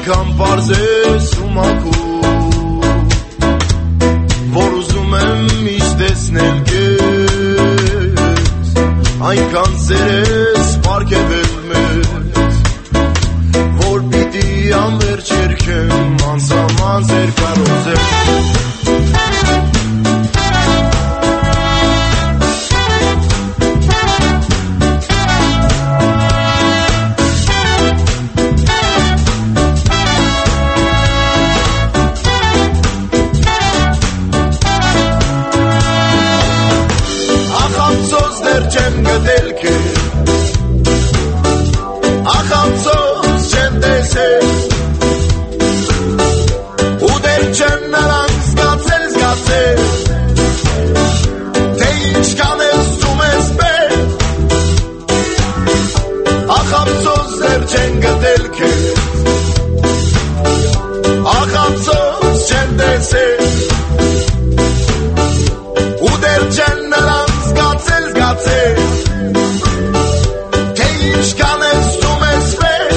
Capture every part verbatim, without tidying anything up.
այնքան պարզ ես ու մաքուր, որ ուզում եմ միշտ տեսնել քեզ, այնքան սեր ես պարգևել մեզ, որ պիտի անվերջ երգեմ անսահման ձեր կարոզել։ Չեմ գտել քեզ, ախամցոց չեմ տեսել, ու դեռ չեմ նրան զգացել, զգացել, թե ինչքան ես զում ես պես, ախամցոց դեռ չեմ գտել քեզ, ախամցոց չեմ տեսել, ու դեռ չեմ նրան զգացել, զգացել, թե ինչքան ես զում ես պես։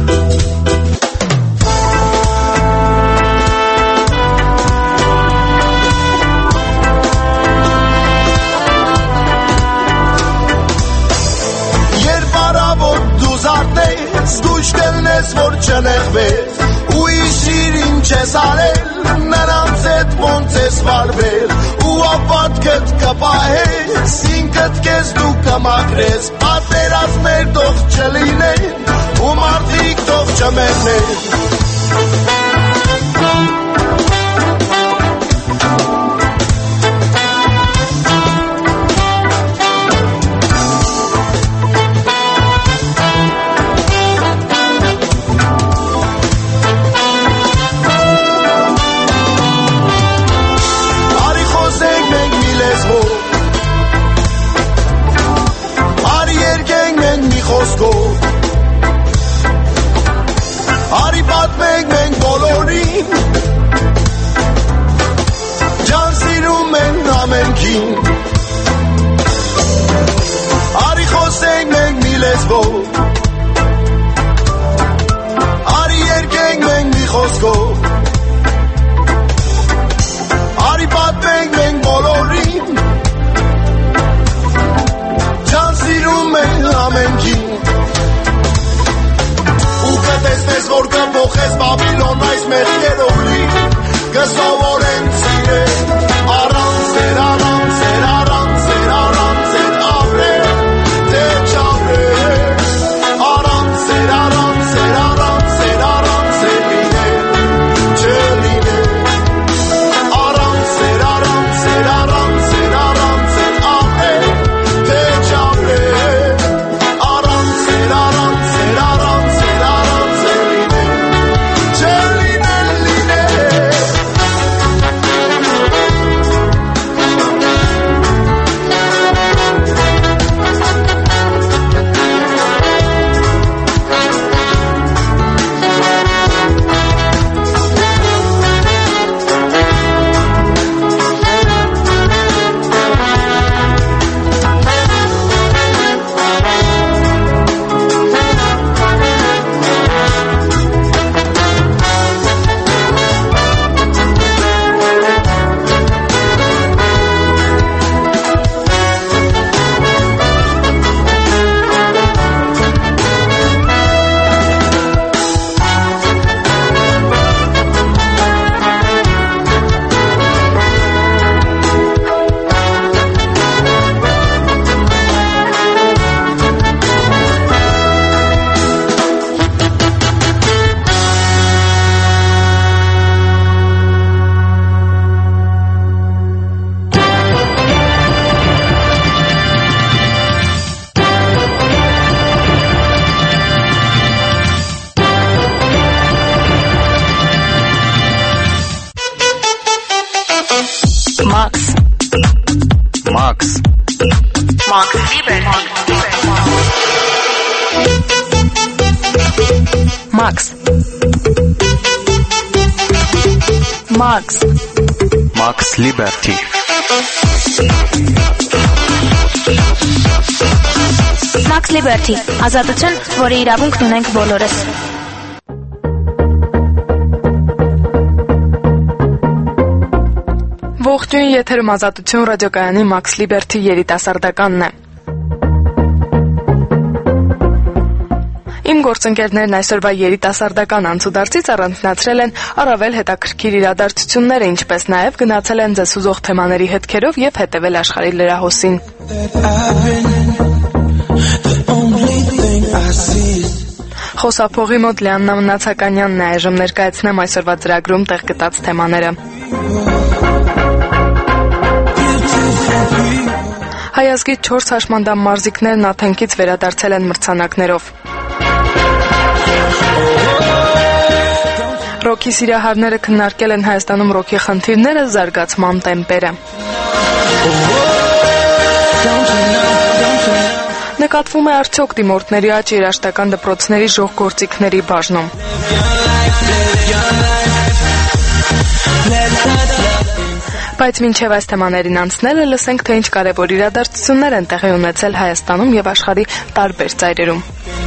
Երբ առավոտ դու զարթնես, զգույշ կլնես, որ չնեղվես, ու հիշիր ինչ ես արել, նրանց հետ ոնց ես վարվել, ու ապատքդ կպահես, ինքդ քեզ դու կմաքրես, պատերազմներ թող չլինեն, ու մարդիկ թող չմեռնեն։ Արի պատմենք մենք բոլորին, ջան սիրում են ամենքին, արի խոսենք մենք մի լեզվով, արի երգենք մենք մի խոսքով, արի պատմենք մենք բոլորին, ջան սիրում են ամենքին, ու կտեսնես որ կփոխես Բաբիլոն այս մեղքերով լի, կսովորեն սիրել, առանց ձեր, առանց ձեր, առանց ձեր, առանց ձեր ապրել, թե չապրել, առանց ձեր, առանց ձեր, առանց ձեր, առանց ձեր լինել, չլինել, առանց ձեր, առանց ձեր, առանց ձեր, առանց ձեր ապրել, թե չապրել, առանց ձեր, առանց ձեր, առանց ձեր, առանց ձեր լինել, չլինել, լինել։ Max. Max. Max Lieber. Max. Max. Max Liberty. Max Liberty. Ազատություն, որի իրավունքն ունենք բոլորս։ Ողջույն, եթերում Ազատություն ռադիոկայանի Max Liberty երիտասարդականն է։ Իմ գործընկերներն այսօրվա երիտասարդական անցուդարձից առանձնացրել են առավել հետաքրքիր իրադարձությունները, ինչպես նաև գնացել են ձեզ հուզող թեմաների հետքերով և հետևել աշխարհի լրահոսին։ Խոսափողի մոտ Լիաննա Մնացականյանն է, այժմ ներկայացնեմ այսօրվա ծրագրում տեղ գտած թեմաները։ Հայազգի չորս հաշմանդամ մարզիկներն Աթենքից վերադարձել են մրցանակներով։ Ռոքի սիրահարները քննարկել են Հայաստանում ռոքի խնդիրները, զարգացման տեմպերը։ Նկատվում է արդյոք դիմորդների աճ երաժշտական դպրոցների ժողգործիքների բաժնում։ Բայց մինչև այս թեմաներին անցնելը լսենք, թե ինչ կարևոր իրադարձություններ են տեղի ունեցել Հայաստանում և աշխարհի տարբեր ծայրերում։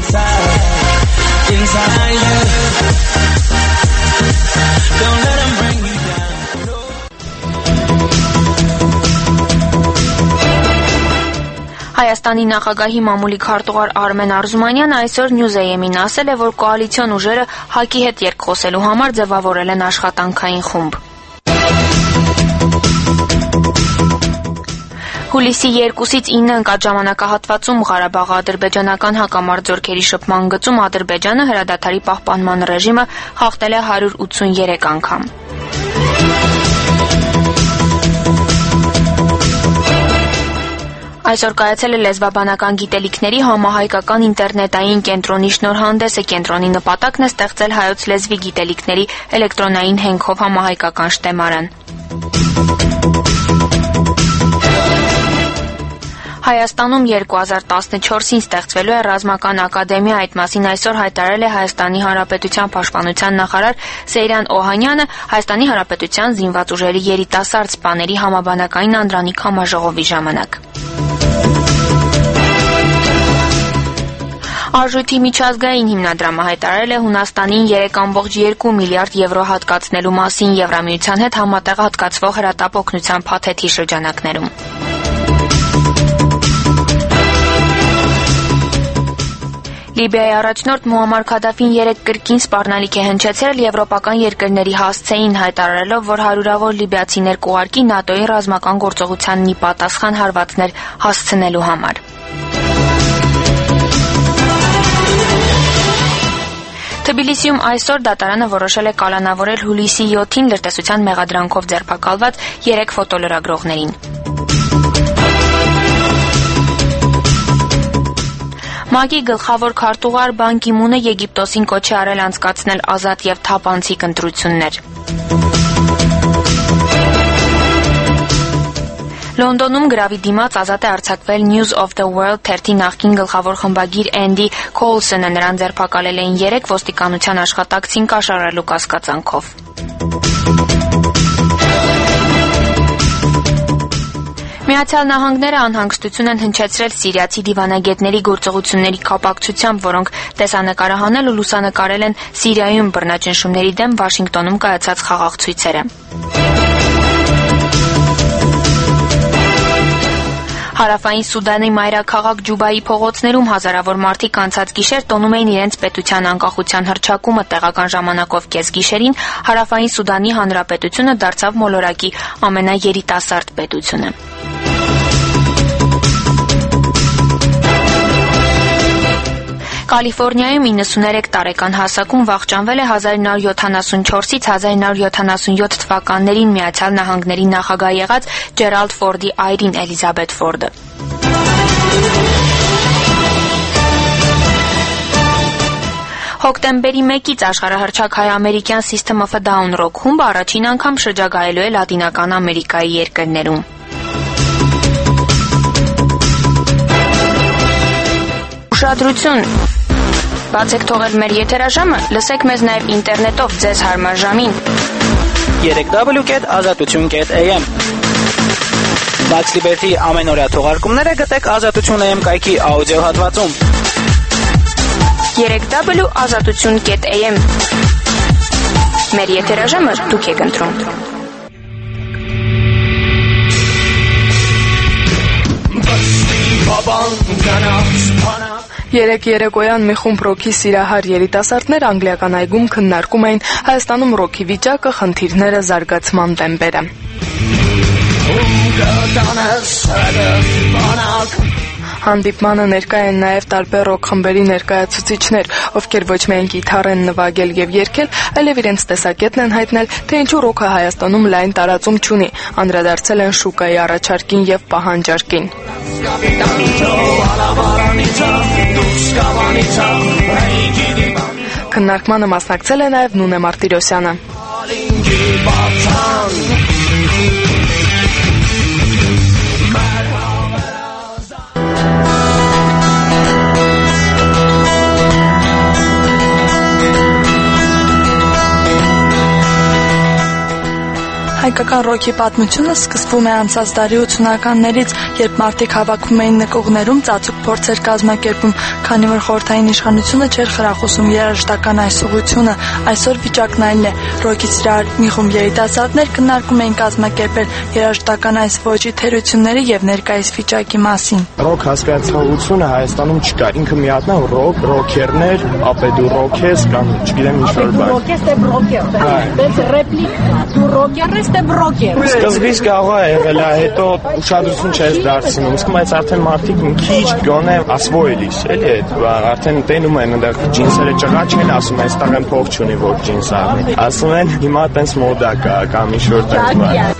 Հայաստանի նախագահի մամուլի քարտուղար Արմեն Արզումանյանը այսօր Նյուզեյեմին ասել է, որ կոալիցիոն ուժերը ՀԱԿ-ի հետ երկխոսելու համար ձևավորել են աշխատանքային խումբ։ Հուլիսի երկուսից ինը ընկած ժամանակահատվածում Ղարաբաղի ադրբեջանական հակամարտ զորքերի շփման գծում Ադրբեջանը հրադադարի պահպանման ռեժիմը խախտել է հարյուր ութսուներեք անգամ։ Այսօր կայացել է լեզվաբանական գիտելիքների համահայկական ինտերնետային կենտրոնի շնորհանդեսը։ Կենտրոնի նպատակն է ստեղծել հայոց լեզվի գիտելիքների էլեկտրոնային հենքով համահայկական շտեմարան։ Հայաստանում երկու հազար տասնչորսին ստեղծվելու է ռազմական ակադեմիա, այդ մասին այսօր հայտարարել է Հայաստանի Հանրապետության Պաշտպանության նախարար Սեյրան Օհանյանը Հայաստանի Հանրապետության զինված ուժերի երիտասարդ սպաների համաբանակային անդրանիկ համաժողովի ժամանակ։ Արժույթի միջազգային հիմնադրամը հայտարարել է Հունաստանին երեք կόμկոմ երկու միլիարդ եվրո հատկացնելու մասին Եվրամիության հետ համատեղ հատկացվող հրատապ օգնության փաթեթի շրջանակներում։ Լիբիայի առաջնորդ Մուամար Քադաֆին երեկ կրկին սպառնալիք է հնչեցրել եվրոպական երկրների հասցեին, հայտարարելով, որ հարյուրավոր լիբիացիներ կուղարկի ՆԱՏՕ-ի ռազմական գործողությանն ի պատասխան հարվածներ հասցնելու համար։ Թբիլիսիում այսօր դատարանը որոշել է կալանավորել հուլիսի յոթին լրտեսության մեղադրանքով ձերբակալված երեք ֆոտոլրագրողներին։ ՄԱԿ-ի գլխավոր քարտուղար Բան Կի Մունը Եգիպտոսին կոչ է արել անցկացնել ազատ և թափանցիկ ընտրություններ։ Լոնդոնում գրավի դիմաց ազատ է արձակվել News of the World թերթի նախկին գլխավոր խմբագիր Էնդի Քոլսոնը, նրան ձերբակալել էին երեք ոստիկանության աշխատակցին կաշառելու կասկածանքով։ Միացյալ Նահանգները անհանգստություն են հնչեցրել սիրիացի դիվանագետների գործողությունների կապակցությամբ, որոնք տեսանկարահանել ու լուսանկարել են Սիրիայում բռնաճնշումների դեմ Վաշինգտոնում կայացած խաղաղ ցույցերը։ Հարավային Սուդանի մայրաքաղաք Ջուբայի փողոցներում հազարավոր մարդիկ անցած գիշեր տոնում էին իրենց պետության անկախության հռչակումը, տեղական ժամանակով կեսգիշերին Հարավային Սուդանի Հանրապետությունը դարձավ մոլորակի ամենաերիտասարդ պետությունը։ Կալիֆոռնիայում իննսուներեք տարեկան հասակում վախճանվել է հազար ինը հարյուր յոթանասունչորսից հազար ինը հարյուր յոթանասունյոթ թվականներին Միացյալ Նահանգների նախագահ եղած Ջերալդ Ֆորդի այրին Էլիզաբեթ Ֆորդը։ Հոկտեմբերի մեկից աշխարհահռչակ հայ-ամերիկյան System of a Down ռոք խումբը առաջին անգամ շրջագայելու է Լատինական Ամերիկայի երկրներում։ Ուշադրություն! Բացեք թողել մեր եթերաժամը, լսեք մեզ նաև ինտերնետով ձեզ հարմար ժամին։ երեք դաբլյու կետ ազատություն կետ էյ էմ Max Liberty ամենօրյա թողարկումները գտեք ազատություն էյ էմ կայքի աուդիո հատվածում։ երեք դաբլյու ազատություն կետ էյ էմ Մեր եթերաժամը դուք եք ընտրում։ Երեք երեկոյան մի խումբ ռոքի սիրահար երիտասարդներ անգլիական այգում քննարկում էին Հայաստանում ռոքի վիճակը, խնդիրները, զարգացման տեմպերը։ Հանդիպմանը ներկա են նաև տարբեր ռոք խմբերի ներկայացուցիչներ, ովքեր ոչ միայն կիթառ են նվագել եւ երգել, այլև իրենց տեսակետն են հայտնել, թե ինչու ռոքը Հայաստանում լայն տարածում չունի, անդրադարձել են շուկայի առաջարկին եւ պահանջարկին։ Քննարկմանը մասնակցել է նաև Նունե Մարտիրոսյանը։ Հայկական ռոքի պատմությունը սկսվում է անցած դարի ութսունականներից, երբ մարդիկ հավաքվում էին նկուղներում, ծածուկ փորձեր կազմակերպում, քանի որ խորհրդային իշխանությունը չէր խրախուսում երաժշտական այս ուղղությունը, այսօր վիճակն այլ է։ Ռոքի սիրահար մի խումբ երիտասարդներ քննարկում էին կազմակերպել երաժշտական այս ոճի թերությունները եւ ներկայիս վիճակի մասին։ Ռոք հասկացողությունը Հայաստանում չկա, ինքը միակն է ռոք, ռոքերներ, ապեդու ռոքես կամ չգիտեմ ինչ որ բան։ Ռոքես դե ռոքեր, բայց ռեպլիկ դու ռոքերես Սկզբից կարող է եղել է, հետո ուշադրություն չես դարձնում, իսկ բայց արդեն մարդիկ մի քիչ գոնե ասվոյելիս, էլի այդ արդեն տենում են այնտեղ ջինսերը ճղա չեն ասում, այստեղ են փող չունի որ ջինս առնի։ Ասում են հիմա տենց մոդա կա կամ ինչ որ տենց բան։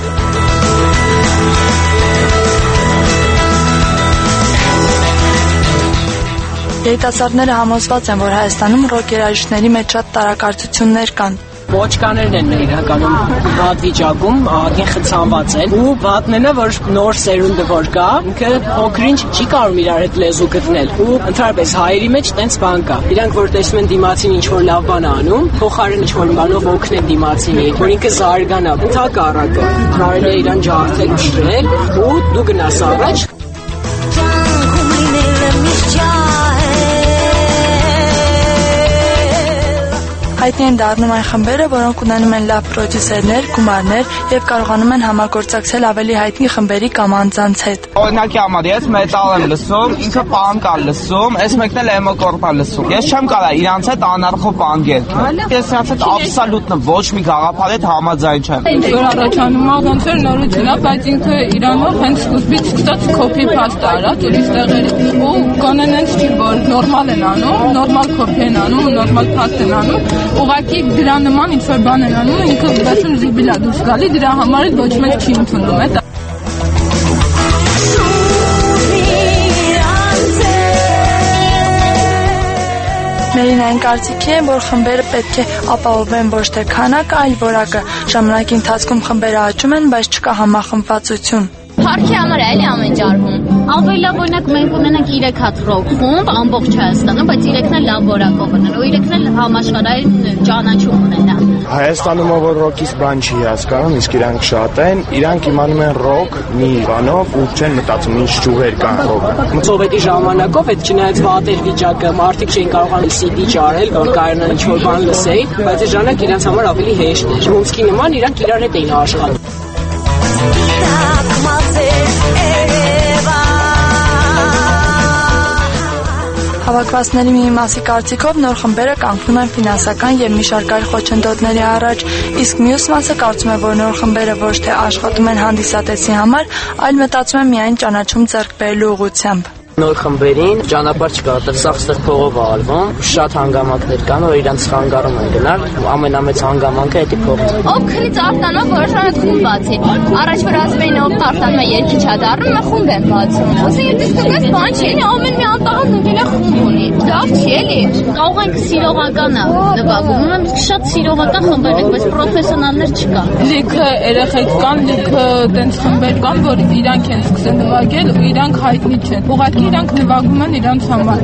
Երիտասարդները համոզված են, որ Հայաստանում ռոք երաժիշտների մեջ շատ տարակարծություններ կան։ Ոչկաներն են իրականում վատ վիճակում, ահագին խցանված են ու վատն է, որ նոր սերունդը որ կա, ինքը փոքրինչ չի կարող իրար հետ լեզու գտնել ու ընդհանրապես հայերի մեջ տենց բան կա։ Իրանք որ տեսնում են դիմացին ինչ որ լավ բան անում, փոխարեն ինչ որ բանով օգնեն դիմացինին, որ ինքը զարգանա։ Ընդհակառակը կարելի է իրան ջարդել ու շրել ու դու գնաս առաջ։ Հայտնի են դառնում այն խմբերը, որոնք ունենում են լավ պրոդյուսերներ, գումարներ եւ կարողանում են համագործակցել ավելի հայտնի խմբերի կամ անձանց հետ։ Օրինակի համար ես մետալ եմ լսում, ինքը պանկ է լսում, այս մեկն էլ էմոկորպ է լսում։ Ես չեմ կարող իրանց հետ անարխո պանգել։ Ես իրանց հետ աբսոլյուտն ոչ մի գաղափար հետ համաձայն չեմ։ Ինչ որ առաջանում է, ոնց որ նորություն է, բայց ինքը իրանով հենց սկզբից սկսած copy paste արած ուրիշ տեղերից ու կանեն հենց չի որ նորմալ են անում, նորմալ copy են անում, նորմալ paste են անում։ Ուղղակի դրա նման ինչ որ բան են անում, ինքը բացում զիբիլա դուրս գալի, դրա համար էլ ոչ մեկ չի ընդունում է։ Մերինային կարծիքի է, որ խմբերը պետք է ապահովեն ոչ թե քանակը, այլ որակը։ Ժամանակի ընթացքում խմբերը աճում են, բայց չկա համախմբվածություն։ Փառքի համար էլի ամեն ջարվում։ Ավելի լավ օրինակ մենք ունենանք երեք հատ ռոք խումբ ամբողջ Հայաստանում, բայց երեքն էլ լավ որակով ունեն, ու երեքն էլ համաշխարհային ճանաչում ունեն։ Հայաստանում որ ռոքից բան չի հասկանում, իսկ իրանք շատ են, իրանք իմանում են ռոք մի բանով ու չեն մտածում ինչ ճյուղեր կան ռոքը։ Սովետի ժամանակով այդ չնայած վատ էր վիճակը, մարդիկ չէին կարողանում սի դի ճարել, որ կարողանան ինչ որ բան լսեին, բայց այդ ժամանակ իրանց համար ավելի հեշտ էր։ Ոնցքի նման իրանք իրար հետ էին աշխատում։ Հավաքվածների մի մասի կարծիքով նոր խմբերը կանգնում են ֆինանսական եւ մի շարք այլ խոչընդոտների առաջ, իսկ մյուս մասը կարծում է, որ նոր խմբերը ոչ թե աշխատում են հանդիսատեսի համար, այլ մտածում են միայն ճանաչում ձեռք բերելու ուղղությամբ։ Նոր խմբերին ճանապարհ չկա, դրսախ ստեղ փողով է արվում, շատ հանգամանքներ կան, որ իրանց խանգարում են գնալ, ամենամեծ հանգամանքը դա փողն է։ Ով քրից արտանա, որոշանակ խումբ բացի։ Առաջ որ ասում էին ով արտանում է երկիչ է դառնում, նա խումբ են բացում։ Ոսի դիսկոկես բան չի, ամեն մի անտաղ նույնը խումբ ունի։ Լավ չի էլի։ Կարող ենք սիրողականը նվագում, ում շատ սիրողական խմբեր են, բայց պրոֆեսիոնալներ չկա։ Լիքը երեխեք կան, լիքը տենց խմբեր կան, որ իրանք են սկսել նվագել ու իրանք հայտնի չեն։ Ուղղակի իրանք նվագում են իրանց համար։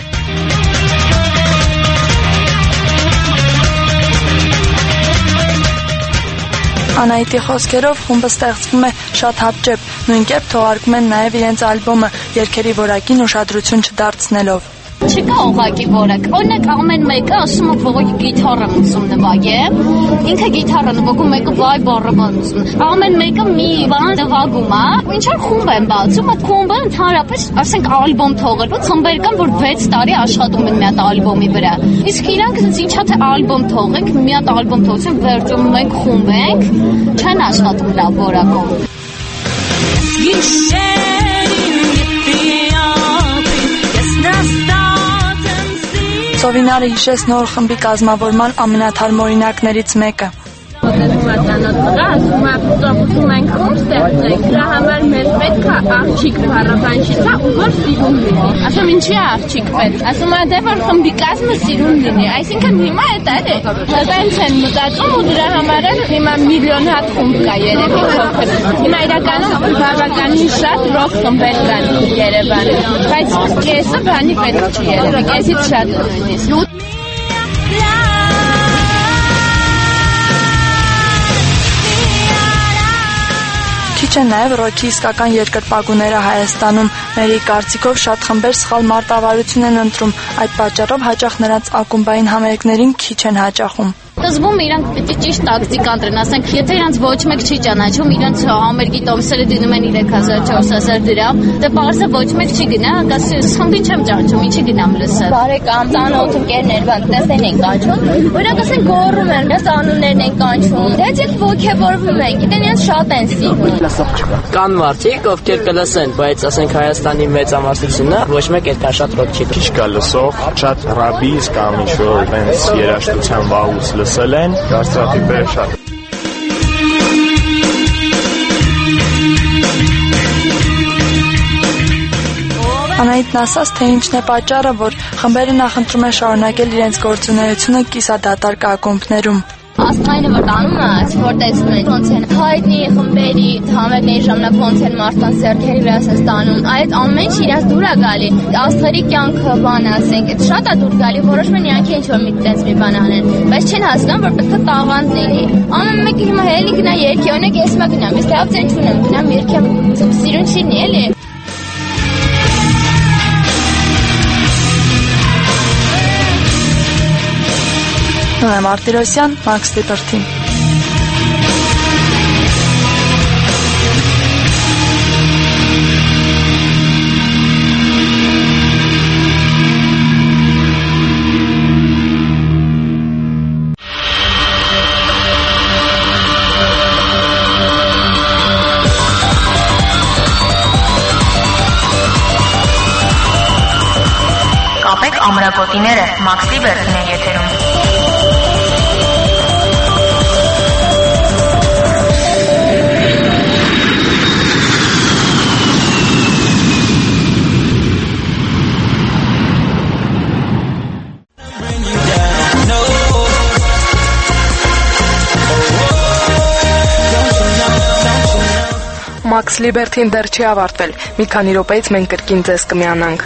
Անահիտի խոսքերով խումբը ստեղծվում է շատ հապճեպ, նույն կերպ թողարկում են նաև իրենց ալբոմը, երգերի որակին ուշադրություն չդարձնելով։ Չկա ուղղակի որակ։ Օրինակ ամեն մեկը ասում է ողոքի գիտարը ուզում նվագեմ։ Ինքը գիտարը նվագում, մեկը վայ բառը ուզում։ Ամեն մեկը մի բան նվագում է։ Ինչա խումբ են բացում, այդ խումբը ընդհանրապես ասենք ալբոմ թողելու խմբեր կան, որ վեց տարի աշխատում են մի հատ ալբոմի վրա։ Իսկ իրանք ինչա թե ալբոմ թողենք, մի հատ ալբոմ թողեցին, վերջում մենք խումբ ենք, չեն աշխատում լավ որակով։ Սովինարը հիշեց նոր խմբի կազմավորման ամենաթարմ օրինակներից մեկը։ Մատանոց տղա, ասում է, ուտում ենք խումբ ստեղծենք, դրա համար մեր պետք է աղջիկ փառաբանչիցա ու որ սիրուն լինի։ Ասում ինչի է աղջիկ պետք։ Ասում է դե որ խմբի կազմը սիրուն լինի։ Այսինքն հիմա է դա է։ Դրանց են մտածում ու դրա համար էլ հիմա միլիոն հատ խումբ կա երևի փոքր։ Հիմա իրականում բավականին շատ ռոք խմբեր կան Երևանում, բայց կեսը բանի պետք չի երևի, կեսից շատ նույնիսկ։ Քիչ է նաև ռոքի իսկական երկրպագուները Հայաստանում։ Մերի կարծիքով շատ խմբեր սխալ մարտավարություն են ընտրում, այդ պատճառով հաճախ նրանց ակումբային համերգներին քիչ են հաճախում։ Զգում իրանք պիտի ճիշտ տակտիկ ընտրեն, ասենք, եթե իրանք ոչ մեկ չի ճանաչում, իրանք համերգի տոմսերը դնում են երեք հազար չորս հազար դրամ, դե բարձր ոչ մեկ չի գնա, ասի խմբին չեմ ճանաչում, ինչի գնամ լսել։ Բարեկամ, ծանոթ ընկերներ, բան, տեսեն են կանչում, օրինակ ասեն գոռում են, դες անուններն են կանչում, դե դեռ ոգևորվում են, գիտեն իրենց շատ են սիրում։ Կան մարդիկ, ովքեր կլսեն, բայց ասենք Հայաստանի մեծամասնությունը ոչ մեկ այդքան շատ ռոք չի։ Քիչ կա լսող, շատ ռաբիս կամ ինչ-որ այնպես երաժշտության վաղուց լսել են, կարծրատիպերը շատ։ Անահիտն ասաց, թե ինչն է պատճառը, որ խմբերը նախընտրում են շարունակել իրենց գործունեությունը կիսադատարկ ակումբներում։ Աստղայինը որ տանում է, որ տեսնում են ոնց են հայտնի խմբերի համերգների ժամանակ ոնց են մարդկանց ձեռքերի վրա ստանում, այդ ամեն ինչ իրաց դուր է գալի։ Աստղերի կյանքը բան ասենք, այդ շատ է դուր գալի, որոշում են իրանք ինչ որ մի տես մի բան անեն, բայց չեն հասկանում, որ պետք է տաղանդ լինի։ Ամեն մեկը հիմա հելի գնա երկի, օրինակ ես մա գնամ, ես լավ ձեն չունեմ, գնամ երկի, սիրուն չի էլի։ Նոյա Մարտիրոսյան, Max Liberty։ Կապեք ամրագոտիները, Max Liberty-ն է եթերում։ Max Liberty-ն դեռ չի ավարտվել։ Մի քանի րոպեից մենք կրկին ձեզ կմիանանք։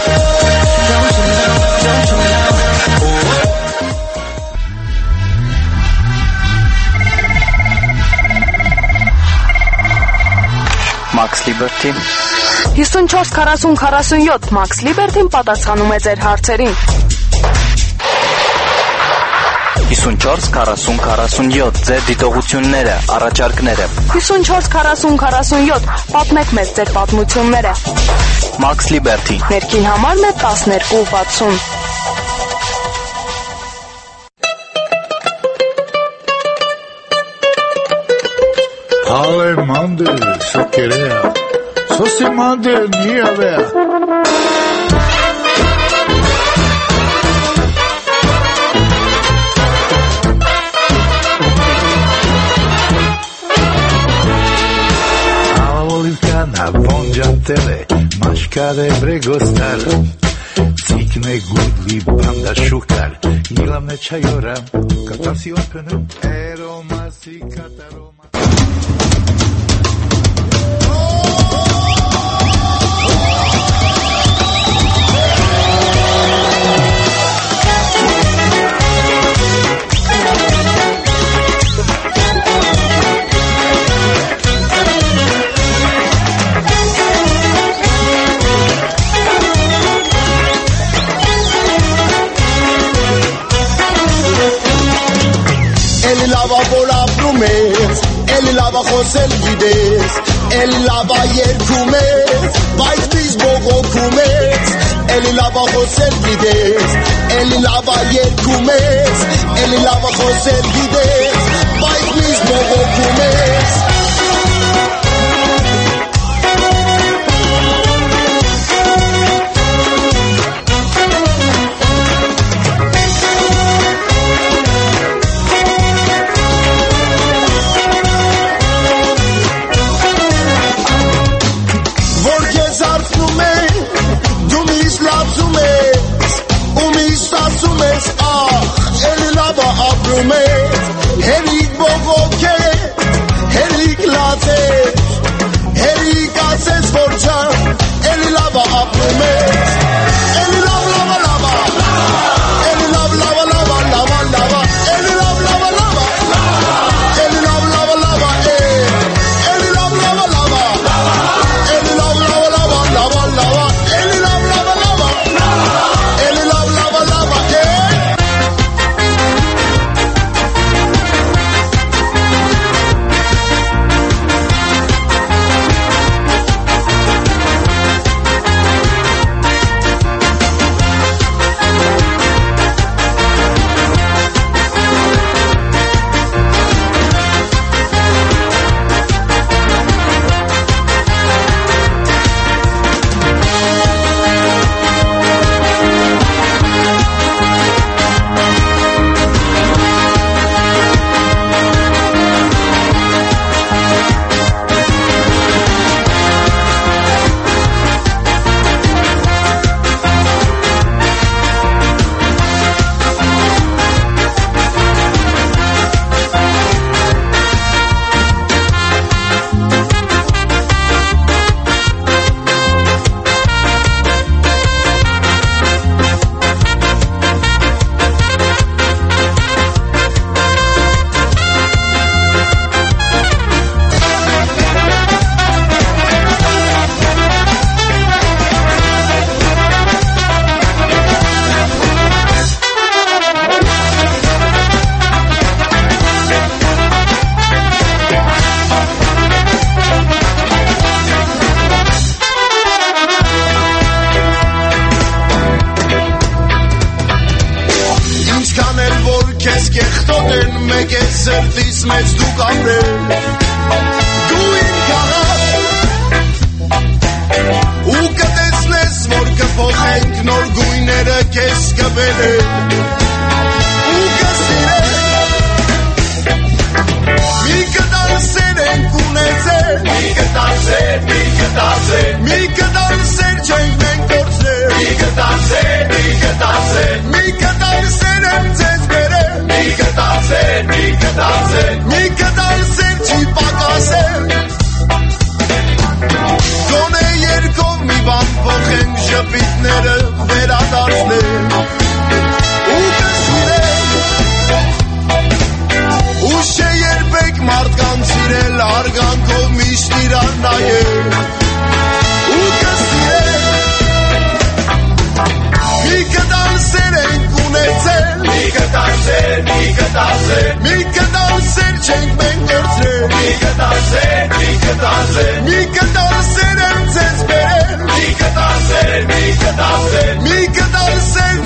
Max Liberty հիսունչորս քառասուն քառասունյոթ Max Liberty-ն պատասխանում է ձեր հարցերին։ հիսունչորս քառասուն քառասունյոթ ձեր դիտողությունները, առաջարկները։ հիսունչորս քառասուն քառասունյոթ պատմեք մեզ ձեր պատմությունները։ Max Liberty Ներքին համարն է տասներկու վաթսուն։ Ale mande, so querea. So se mande ni a ver. Na bongiantele, mașcare bregostar, țicne gudli banda șucar, ilame ceaiora, catasiu până eromasi cataroma. խոսել գիտես, էլի լավա երգում ես, բայց միշտ բողոքում ես, էլի լավա խոսել գիտես, էլի լավա երգում ես, էլի լավա խոսել գիտես, բայց միշտ բողոքում ես. Հերիկ բողոքեց, հերիկ լացեց, հերիկ ասեց որ չան, էլի լավա ապրում ես, էլի լավ լավա լավա, էլի լավ լավա լավա լավա լավա, էլի լավ լավա լավա, էլի լավ լավա լավա, էլի լավ լավա լավա, էլի լավ լավա լավա լավա լավա, էլի լավ լավա լավա, էլի լավ լավա լավա, սրտիս մեծ դու կապրել դու իմ կաղաք ու կտեսնես որ կփոխենք նոր գույները քեզ կբերել ու կսիրել մի կտալ սեր ենք ունեցել մի կտալ սեր, մի կտալ սեր մի կտալ սեր չենք մենք կործնել մի կտալ սեր, մի կտալ սեր մի կտալ սեր եմ ձեզ բերել մի կտալ սեր, մի կտալ սեր մի կտալ սեր չի պակասել գոնե երկով մի բան փոխենք շպիտները վերադարձնել ու կսիրել ուշ է երբեք մարդկանց սիրել արգանքով միշտ իրան նայել ու կսիրել մի կտալ սեր ենք ունեցել մի կտալ սեր, մի կտալ սեր մի կտալ սեր չենք մենք կործրել մի կտալ սեր, մի կտալ սեր մի կտալ սեր եմ ձեզ բերել մի կտալ սեր, մի կտալ սեր մի կտալ սեր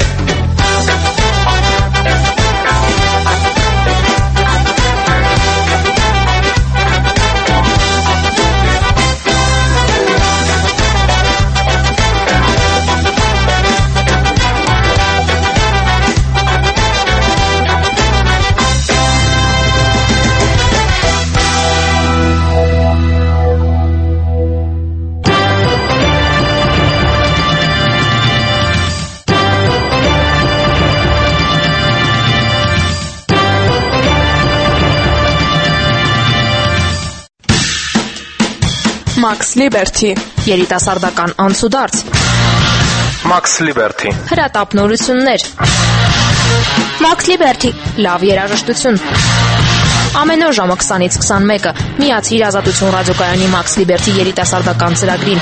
Max Liberty երիտասարդական անցուդարձ Max Liberty հրատապնորություններ Max Liberty լավ երաժշտություն ամեն օր ժամը քսանից քսանմեկը միացիր Ազատություն ռադիոկայանի Max Liberty երիտասարդական ծրագրին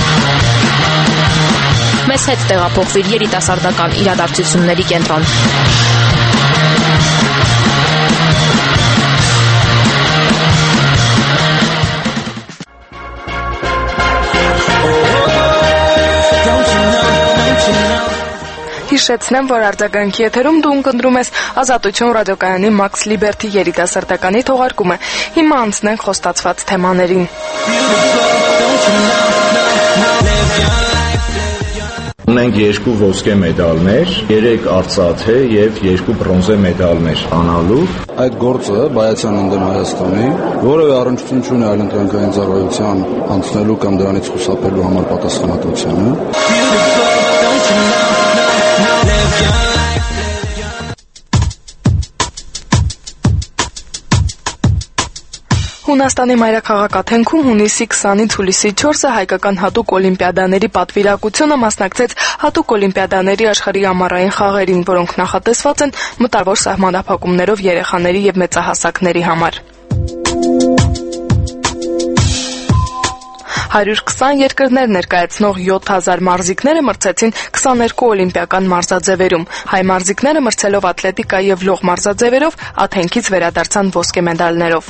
մեզ հետ տեղափոխվիր երիտասարդական իրադարձությունների կենտրոն Հիշեցնեմ, որ արձագանքի եթերում դու ընկնդրում ես Ազատություն ռադիոկայանի Max Liberty երիտասարդականի թողարկումը։ Հիմա անցնենք խոստացված թեմաներին։ Ունենք երկու ոսկե մեդալներ, երեք արծաթե եւ երկու բրոնզե մեդալներ անալու։ Այդ գործը Բայացյան ընդդեմ Հայաստանի որևէ առնչություն չունի այլընտրանքային ծառայության անցնելու կամ դրանից խուսափելու համար պատասխանատվությանը։ Հունաստանի մայրաքաղաքաթենքում հունիսի քսանից հուլիսի չորսը հայկական հատուկ օլիմպիադաների պատվիրակությունը մասնակցեց հատուկ օլիմպիադաների աշխարհի ամառային խաղերին, որոնք նախատեսված են մտավոր սահմանափակումներով երեխաների եւ մեծահասակների համար։ հարյուր քսան երկրներ ներկայացնող յոթ հազար մարզիկները մրցեցին քսաներկու օլիմպիական մարզաձևերում։ Հայ մարզիկները մրցելով ատլետիկա եւ լող մարզաձևերով Աթենքից վերադարձան ոսկե մեդալներով։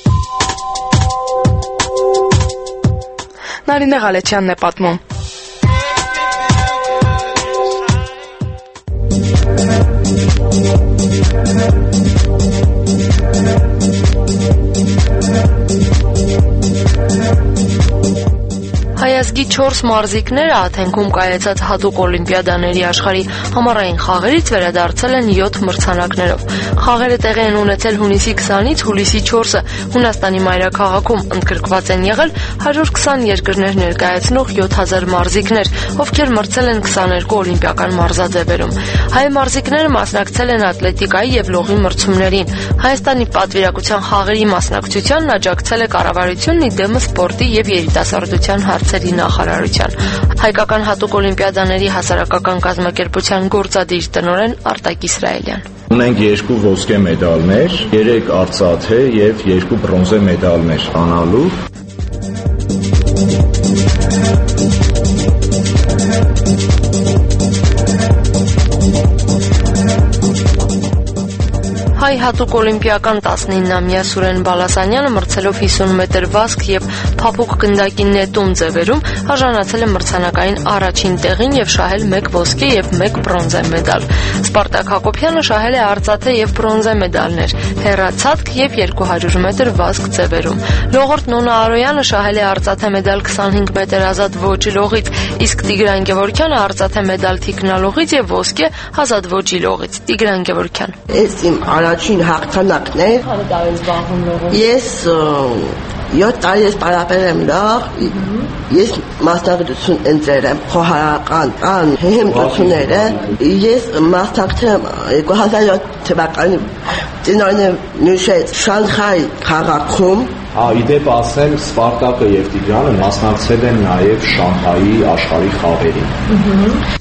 Նարինե Ղալեչյանն է պատմում։ Հայազգի չորս մարզիկները Աթենքում կայացած հատուկ օլիմպիադաների աշխարհի համառային խաղերից վերադարձել են յոթ մրցանակներով։ Խաղերը տեղի են ունեցել հունիսի քսանից հուլիսի չորսը Հունաստանի մայրաքաղաքում, ընդգրկված են եղել հարյուր քսան երկրներ ներկայացնող յոթ հազար մարզիկներ, ովքեր մրցել են քսաներկու օլիմպիական մարզաձևերում։ Հայ մարզիկները մասնակցել են ատլետիկայի եւ լողի մրցումներին։ Հայաստանի պատվիրակության խաղերի մասնակցությանն աջակցել է կառավարությունն ի դեմը սպորտի եւ երիտասարդության հարցերի նախարարության։ Հայկական հատուկ օլիմպիադաների հասարակական կազմակերպության գործադիր տնօրեն Արտակ Իսրայելյան։ Ունենք երկու ոսկե մեդալներ, երեք արծաթե եւ երկու բրոնզե մեդալներ անալու։ Հայ հատուկ օլիմպիական տասնինամյա Սուրեն Բալասանյանը մրցելով հիսուն մետր վազք եւ փափուկ գնդակի նետում ձևերում արժանացել է մրցանակային առաջին տեղին եւ շահել մեկ ոսկե եւ մեկ բրոնզե մեդալ։ Սպարտակ Հակոբյանը շահել է արծաթե եւ բրոնզե մեդալներ հեռացածք եւ երկու հարյուր մետր վազք ձևերում։ Լողորդ Նոնա Արոյանը շահել է արծաթե մեդալ քսանհինգ մետր ազատ ոճի լողից, իսկ Տիգրան Գևորգյանը արծաթե մեդալ թիկնալողից եւ ոսկե ազատ ոճի լողից։ Տիգրան Գևորգյան։ Առաջին հաղթանակն է։ Ես յոթ տարի ես պարապել եմ լող, ես մասնագիտություն ընտրել եմ խոհարական ան հեմտությունները, ես մասնակցել եմ երկու հազար յոթ թվականի ծնորեն նշեց Շանհայ քաղաքում։ Իդեպ ասեմ, Սպարտակը եւ Տիգրանը մասնակցել են նաեւ Շանհայի աշխարհի խաղերին։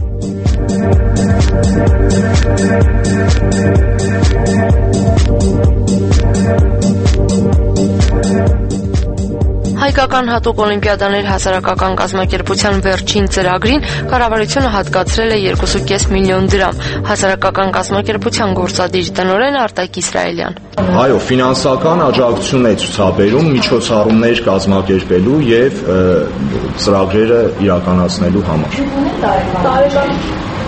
Հայկական հատուկ օլիմպիադաներ հասարակական կազմակերպության վերջին ծրագրին կառավարությունը հատկացրել է երկու կόμμα պենս միլիոն դրամ։ Հասարակական կազմակերպության գործադիր տնօրեն Արտակ Իսրայելյան։ Այո, ֆինանսական աջակցություն է ցուցաբերում միջոցառումներ կազմակերպելու եւ ծրագրերը իրականացնելու համար։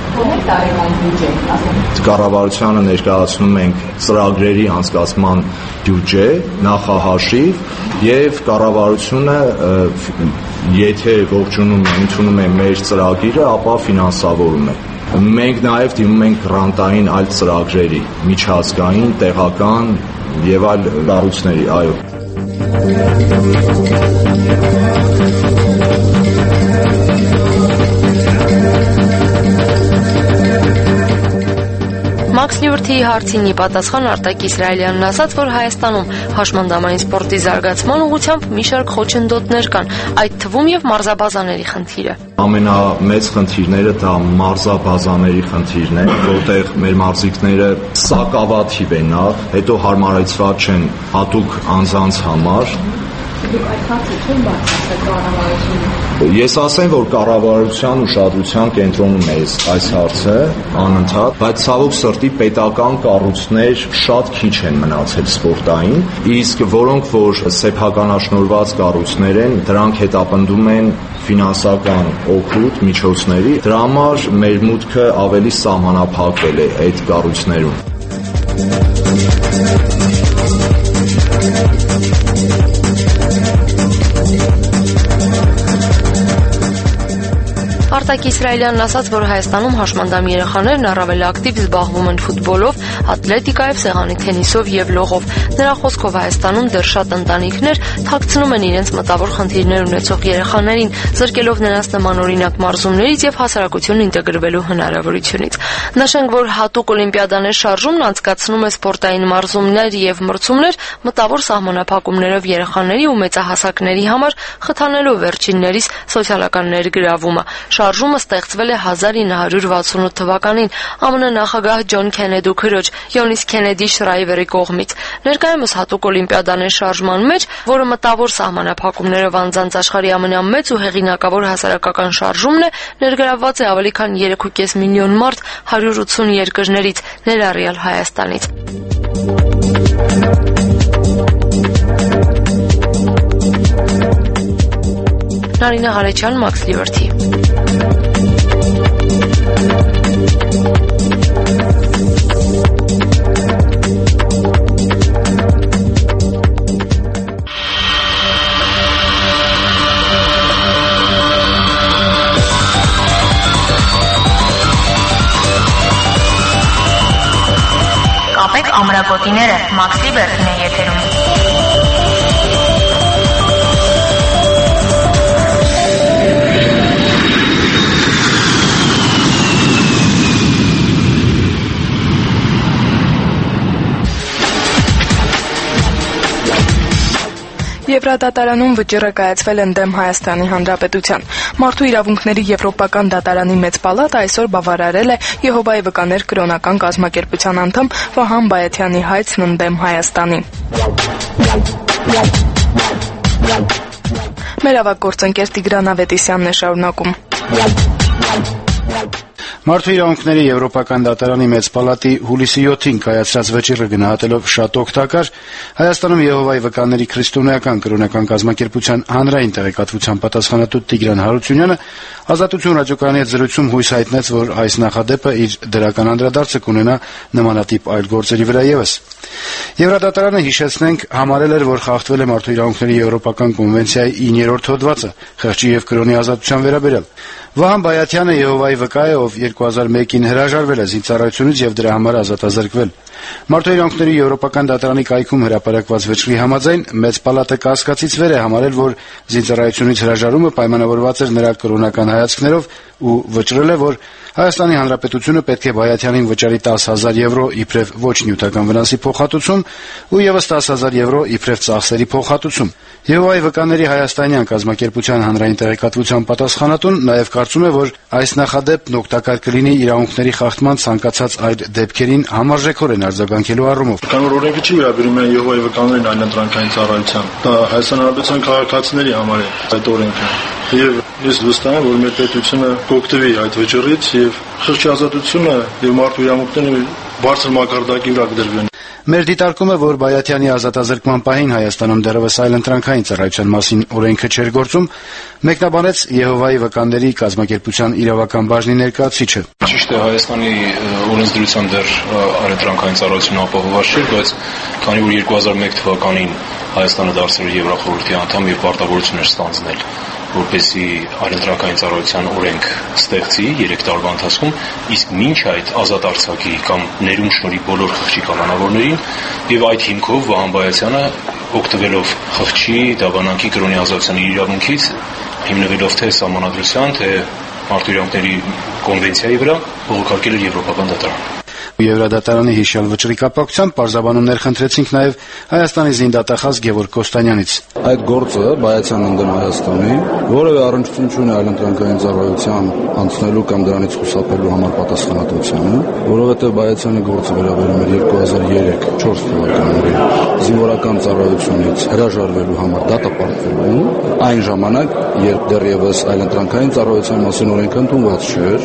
Կառավարությանը ներկայացնում ենք ծրագրերի անցկացման բյուջե, նախահաշիվ եւ կառավարությունը եթե ողջունում է, ընդունում է մեր ծրագիրը, ապա ֆինանսավորում է։ Մենք նաեւ դիմում ենք գրանտային այլ ծրագրերի, միջազգային, տեղական եւ այլ կառույցների, այո։ Max Liberty-ի հարցին ի պատասխան Արտակ Իսրայելյանն ասաց, որ Հայաստանում հաշմանդամային սպորտի զարգացման ուղղությամբ մի շարք խոչընդոտներ կան, այդ թվում եւ մարզաբազաների խնդիրը։ Ամենամեծ խնդիրները դա մարզաբազաների խնդիրն է, որտեղ մեր մարզիկները սակավաթիվ են նախ, հետո հարմարեցված չեն հատուկ անձանց համար Դուք այդ հարցը չեն բացատրել կառավարությունը։ Ես ասեմ, որ կառավարության ուշադրության կենտրոնում է այս հարցը անընդհատ, բայց ցավոք սրտի պետական կառույցներ շատ քիչ են մնացել սպորտային, իսկ որոնք որ սեփականաշնորհված կառույցներ են, դրանք հետապնդում են ֆինանսական օգուտ միջոցների, դրա համար մեր մուտքը ավելի սահմանափակվել է այդ կառույցներում։ Արտակ Իսրայելյանն ասաց, որ Հայաստանում հաշմանդամ երեխաներն առավել ակտիվ զբաղվում են ֆուտբոլով, ատլետիկայով, սեղանի թենիսով եւ լողով։ Նրա խոսքով Հայաստանում դեռ շատ ընտանիքներ թաքցնում են իրենց մտավոր խնդիրներ ունեցող երեխաներին, զրկելով նրանց նմանօրինակ մարզումներից եւ հասարակություն ինտեգրվելու հնարավորությունից։ Նշենք, որ հատուկ օլիմպիադաներ շարժումն անցկացնում է սպորտային մարզումներ եւ մրցումներ մտավոր սահմանափակումներով երեխաների ու մեծահասակների համար, խթանելով վերջիններիս սոցիալական ներգրավումը։ Շարժումը ստեղծվել է հազար ինը հարյուր վաթսունութ թվականին ԱՄՆ նախագահ Ջոն Քենեդու քրոջ Յոնիս Քենեդի Շրայվերի կողմից։ Ներկայումս հատուկ օլիմպիադաներ շարժման մեջ, որը մտավոր սահմանափակումներով անձանց աշխարհի ամենամեծ ու հեղինակավոր հասարակական շարժումն է, ներգրավված է ավելի քան երեք ու կես միլիոն մարդ հարյուր ութսուն երկրներից, ներառյալ Հայաստանից։ Նարինե Ղարեչյան, Max Liberty։ Կապեք ամրագոտիները, Max Liberty-ն է եթերում։ Եվրադատարանում վճիռը կայացվել ընդդեմ Հայաստանի Հանրապետության։ Մարդու իրավունքների եվրոպական դատարանի մեծ պալատը այսօր բավարարել է Եհովայի վկաներ կրոնական կազմակերպության անդամ Վահան Բայաթյանի հայցն ընդդեմ Հայաստանի։ Մեր ավագ գործընկեր Տիգրան Ավետիսյանն է շարունակում։ Մարդու իրավունքների եվրոպական դատարանի մեծ պալատի հուլիսի յոթին կայացրած վճիռը գնահատելով շատ օգտակար, Հայաստանում Եհովայի վկաների քրիստոնեական կրոնական կազմակերպության հանրային տեղեկատվության պատասխանատու Տիգրան Հարությունյանը Ազատություն ռադիոկայանի հետ զրույցում հույս հայտնեց, որ այս նախադեպը իր դրական անդրադարձը կունենա նմանատիպ այլ գործերի վրա ևս։ Եվրադատարանը, հիշեցնենք, համարել էր, որ խախտվել է Մարդու իրավունքների եվրոպական կոնվենցիայի իններորդ հոդվածը խեղճի եւ կրոնի ազատության վերաբերյալ։ Վահան Բայաթյանը Եհովայի վկա է, ով երկու հազար մեկին հրաժարվել է զինծառայությունից եւ դրա համար ազատազրկվել։ Մարդու իրավունքների եվրոպական դատարանի կայքում հրապարակված վճռի համաձայն մեծ պալատը կասկածից վեր է համարել, որ զինծառայությունից հրաժարումը պայմանավորված էր նրա կրոնական հայացքներով ու վճռել է, որ Հայաստանի Հանրապետությունը պետք է Բայաթյանին վճարի տասը հազար եվրո իբրև ոչ նյութական վնասի փոխհատուցում ու եւս տասը հազար եվրո իբրև ծախսերի փոխհատուցում։ Եհովայի վկաների հայաստանյան կազմակերպության հանրային տեղեկատվության պատասխանատուն նաեւ կարծում է, որ այս նախադեպն օգտակար կլինի իրավունքների խախտման ցանկացած այլ դեպքերին համարժեքորեն արձագանքելու առումով։ Քանի որ օրենքը չի վերաբերում միայն Եհովայի վկաներին, այլ ընտրանքային ծառայության, դա Հայաստան Հանրապետության քաղաքացիների համար է այդ օրենքը։ Եվ ես վստահ եմ, որ մեր պետությունը կօգտվի այդ վճռից եւ խղճի ազատությունը եւ մարդու իրավունքները բարձր մակարդակի վրա կդրվեն։ Մեր դիտարկումը, որ Բայաթյանի ազատազրկման պահին Հայաստանում դեռևս այլ ընտրանքային ծառայության մասին օրենքը չէր գործում, մեկնաբանեց Եհովայի վկաների կազմակերպության իրավական բաժնի ներկայացուցիչը։ Ճիշտ է, Հայաստանի օրենսդրությամբ դեռ այլ ընտրանքային ծառայությունը ապահովված չէր, բայց քանի որ երկու հազար մեկ թվականին Հայաստանը դարձել էր Եվրախորհրդի անդամ եւ պարտավորություն էր ստանձնել, որպեսզի այլընտրանքային ծառայության օրենք ստեղծի երեք տարվա ընթացքում, իսկ մինչ այդ ազատ արձակի կամ ներում շնորհի բոլոր խղճի կանոնավորներին եւ այդ հիմքով Վահան Բայաթյանը օգտվելով խղճի դավանանքի կրոնի ազատության իրավունքից, հիմնվելով թե սահմանադրության, թե մարդու իրավունքների կոնվենցիայի վրա, բողոքարկել էր եվրոպական դատարան։ Եվրադատարանի հիշյալ վճռի կապակցությամբ պարզաբանումներ խնդրեցինք նաև Հայաստանի զինդատախազ Գևորգ Կոստանյանից։ Այդ գործը Բայացյանն ընդդեմ Հայաստանի որևէ առնչություն չունի այլընտրանքային ծառայության անցնելու կամ դրանից խուսափելու համար պատասխանատվությանը, որովհետև Բայացյանի գործը վերաբերում էր երկու հազար երեք չորս թվականների զինվորական ծառայությունից հրաժարվելու համար դատապարտվելու այն ժամանակ, երբ դեռևս այլընտրանքային ծառայության մասին օրենքը ընդունված չէր,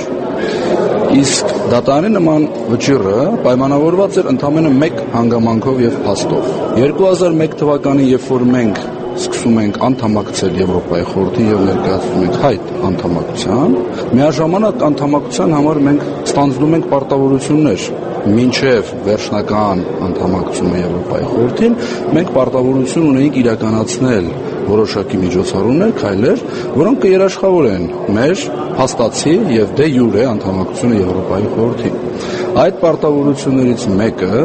իսկ դատարանի նման վճիռը պայմանավորված էր ընդամենը մեկ հանգամանքով եւ փաստով։ երկու հազար մեկ թվականին, երբ որ մենք սկսում ենք անդամակցել Եվրոպայի խորհրդին եւ ներկայացնում ենք հայտ անդամակցության, միաժամանակ անդամակցության համար մենք ստանձնում ենք պարտավորություններ։ Մինչև վերջնական անդամակցումը Եվրոպայի խորհրդին մենք պարտավորություն ունենք իրականացնել որոշակի միջոցառումներ, քայլեր, որոնք կերաշխավորեն մեր հաստացի եւ դե յուրե անդամակցությունը Եվրոպայի խորհրդին։ Այդ պարտավորություններից մեկը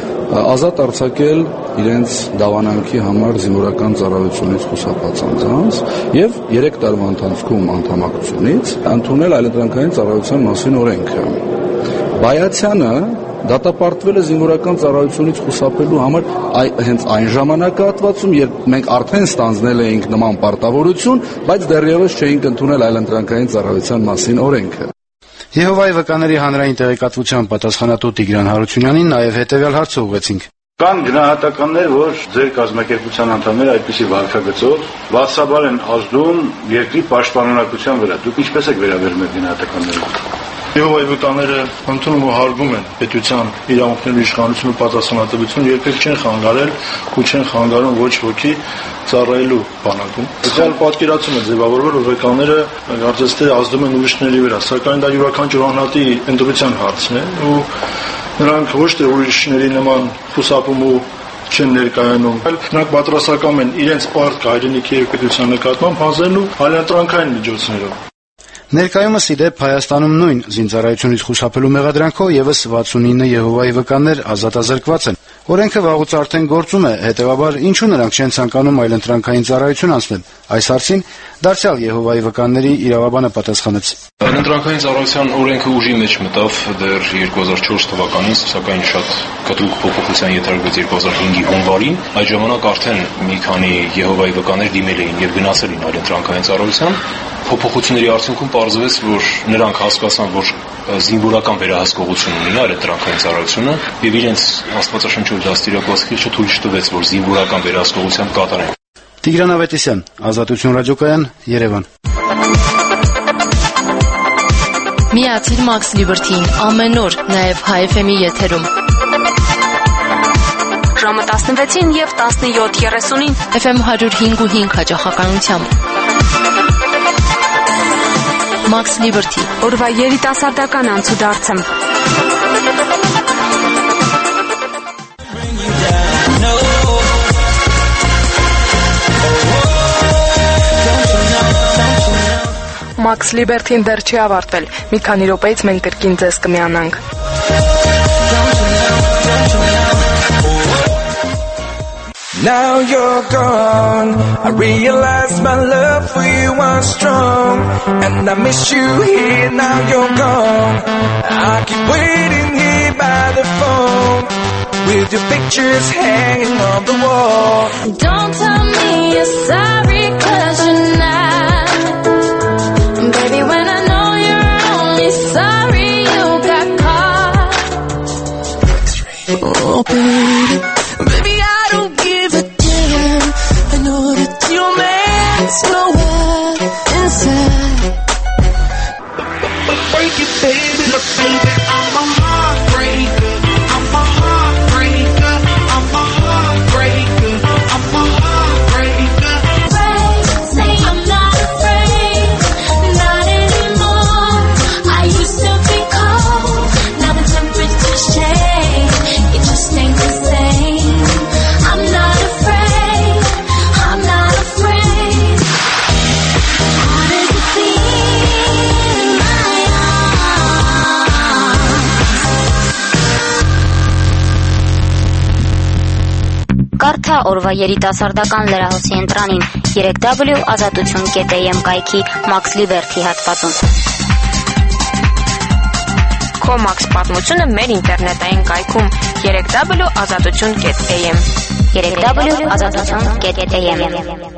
ազատ արձակել իրենց դավանանքի համար զինվորական ծառայությունից խուսափած անձանց եւ երեք տարվա ընթացքում անդամակցությունից ընդունել այլընտրանքային ծառայության մասին օրենքը։ Բայացյանը դատապարտվել է զինվորական ծառայությունից խուսափելու համար հենց այն ժամանակահատվածում, երբ մենք արդեն ստանձնել էինք նման պարտավորություն, բայց դեռևս չէինք ընդունել այլընտրանքային ծառայության մասին օրենքը։ Եհովայի վկաների հանրային տեղեկատվության պատասխանատու Տիգրան Հարությունյանին նաև հետևյալ հարցը ուղղեցինք։ Կան գնահատականներ, որ ձեր կազմակերպության անդամները այդպիսի վարքագծով վատսաբար են ազդում երկրի պաշտպանունակության վրա։ Դուք ինչպես եք վերաբերում այդ գնահատականներին։ Եհովայի վկաները ընդունում ու հարգում են պետության իրավունքների իշխանությունը, պատասխանատվություն, երբեք չեն խանգարել ու չեն խանգարում ոչ ոքի ծառայելու բանակում։ Սա պատկերացում է ձևավորվել, որ վկաները կարծես թե ազդում են ուրիշների վրա, սակայն դա յուրաքանչյուր անհատի ընտրության հարցն է ու նրանք ոչ թե ուրիշների նման խուսափում ու չեն ներկայանում, այլ նրանք պատրաստական են իրենց պարտք հայրենիքի եւ պետության նկատմամբ հանձնելու այլընտրանքային միջոցներով։ Ներկայումս ի դեպ Հայաստանում նույն զինծառայությունից խուսափելու մեղադրանքով եւս վաթսունինը Եհովայի վկաներ ազատազրկված են։ Օրենքը վաղուց արդեն գործում է, հետեւաբար ինչու նրանք չեն ցանկանում այլընտրանքային ծառայություն անցնել։ Այս հարցին դարձյալ Եհովայի վկաների իրավաբանը պատասխանեց. Այլընտրանքային ծառայության օրենքը ուժի մեջ մտավ դեռ երկու հազար չորս թվականին, սակայն շատ կտրուկ փոփոխության ենթարկվեց երկու հազար հինգի հունվարին։ Այդ ժամանակ արդեն մի քանի Եհովայի վկաներ դիմել էին եւ գնացել էին այլընտրանքային ծառայության։ Փոփոխությունների արդյունքում պարզվեց, որ նրանք հասկացան, որ զինվորական վերահսկողություն ունի այլընտրանքային ծառայությունը եւ իրենց աստվածաշնչով դաստիարակվածքը չթույլ չտվեց, որ զինվորական վերահսկողությամբ կատարեն։ Տիգրան Ավետիսյան, Ազատություն ռադիոկայան, Երևան։ Միացիր Max Liberty-ին ամեն օր, նաև Հայ էֆ էմ-ի եթերում։ Ժամը տասնվեցին եւ տասնյոթ երեսունին էֆ էմ հարյուր հինգ ու հինգ հաճախականությամբ։ Max Liberty, օրվա երիտասարդական անցուդարձը։ Max Liberty-ն դեռ չի ավարտվել։ Մի քանի րոպեից մենք կրկին ձեզ կմիանանք։ Now you're gone, I realize my love for you was strong, and I miss you here, now you're gone. I keep waiting here by the phone, with your pictures hanging on the wall. Don't tell me you're sorry, cause you're not. Baby, when I know you're only sorry you got caught. Oh, baby, baby, I don't give a damn. I know that your man's nowhere inside. Break it, baby, look, baby, I'm a heartbreaker. I'm a heartbreaker. I'm a heartbreaker. I'm a heartbreaker. Say I'm not afraid, not anymore. I used to be cold, now the temperature's changed. It just ain't the same. I'm not afraid, I'm not afraid. How does it feel in my arms? Կարդա օրվա երիտասարդական լրահոսի ընտրանին երեք դաբլյու ազատություն կետ էյ էմ կայքի Max Liberty հատվածում։ Քո Մաքս պատմությունը մեր ինտերնետային կայքում երեք w ազատություն կետ a m երեք w ազատություն կետ a m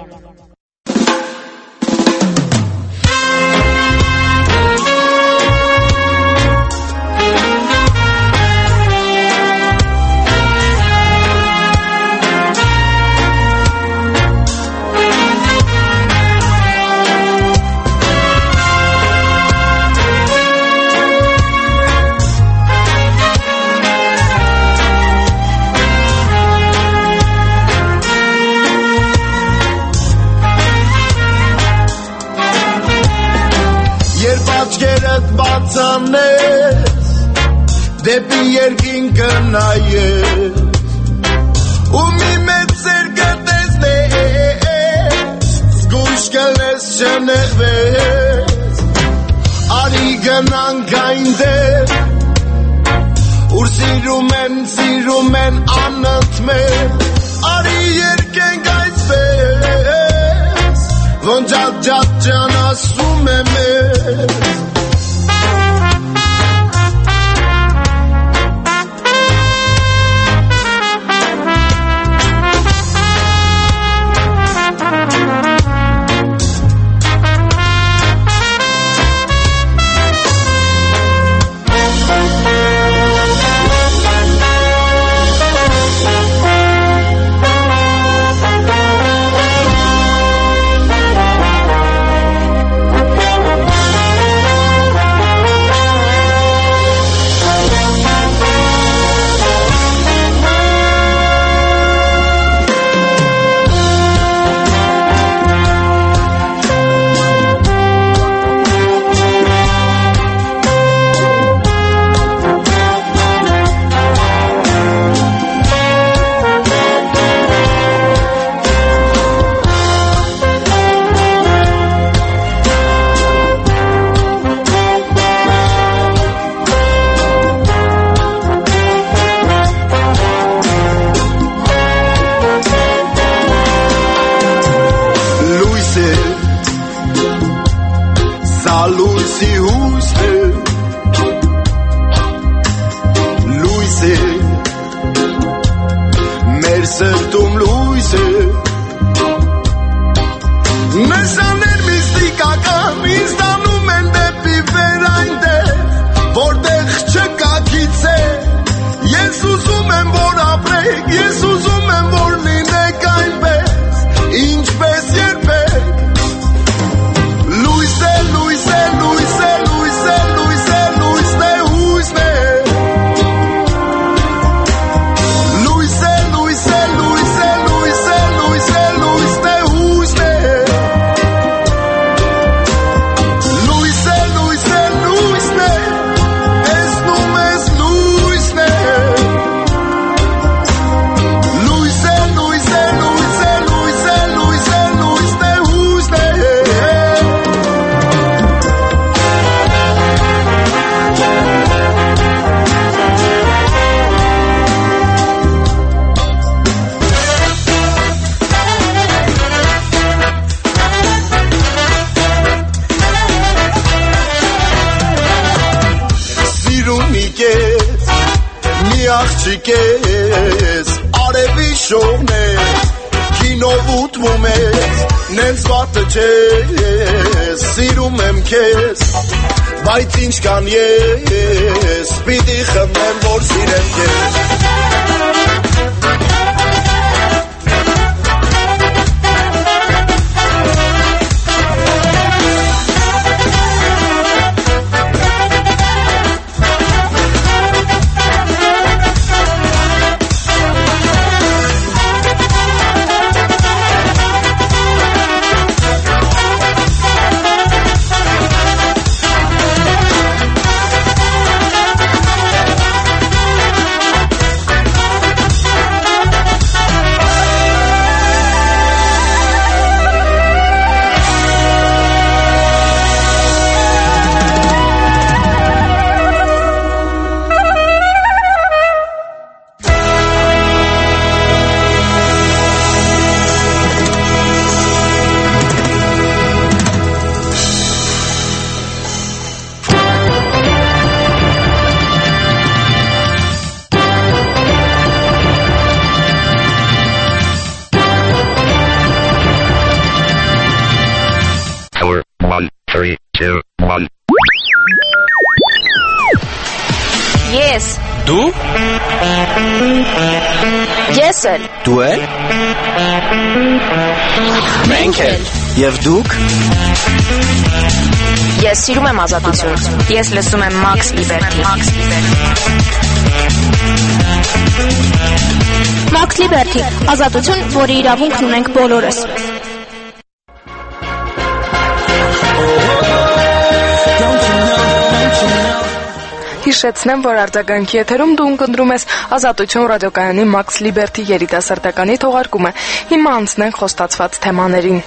Բացանես դեպի երկինքը նայես ու մի մեծ երկտես զգույշ կլես չնեղվես արի գնանք այնտեղ ուր սիրում են սիրում են անընդմեջ արի երկենք այսպես ոնց ջատ ջատ ջան ասում է մեզ աղջիկես արևի շողնես քինով ուտվում ես նենց վատը չես սիրում եմ քեզ բայց ինչ կան ես պիտի խմեմ որ սիրեմ քեզ Խոսել։ Դու էլ։ Մենք էլ։ Եվ դուք։ Ես սիրում եմ ազատություն։ Ես լսում եմ Max Liberty։ Max Liberty, ազատություն, որի իրավունքն ունենք բոլորս։ Հիշեցնեմ, որ արձագանքի եթերում դու ընկնդրում ես Ազատություն ռադիոկայանի Max Liberty երիտասարդականի թողարկումը։ Հիմա անցնենք խոստացված թեմաներին։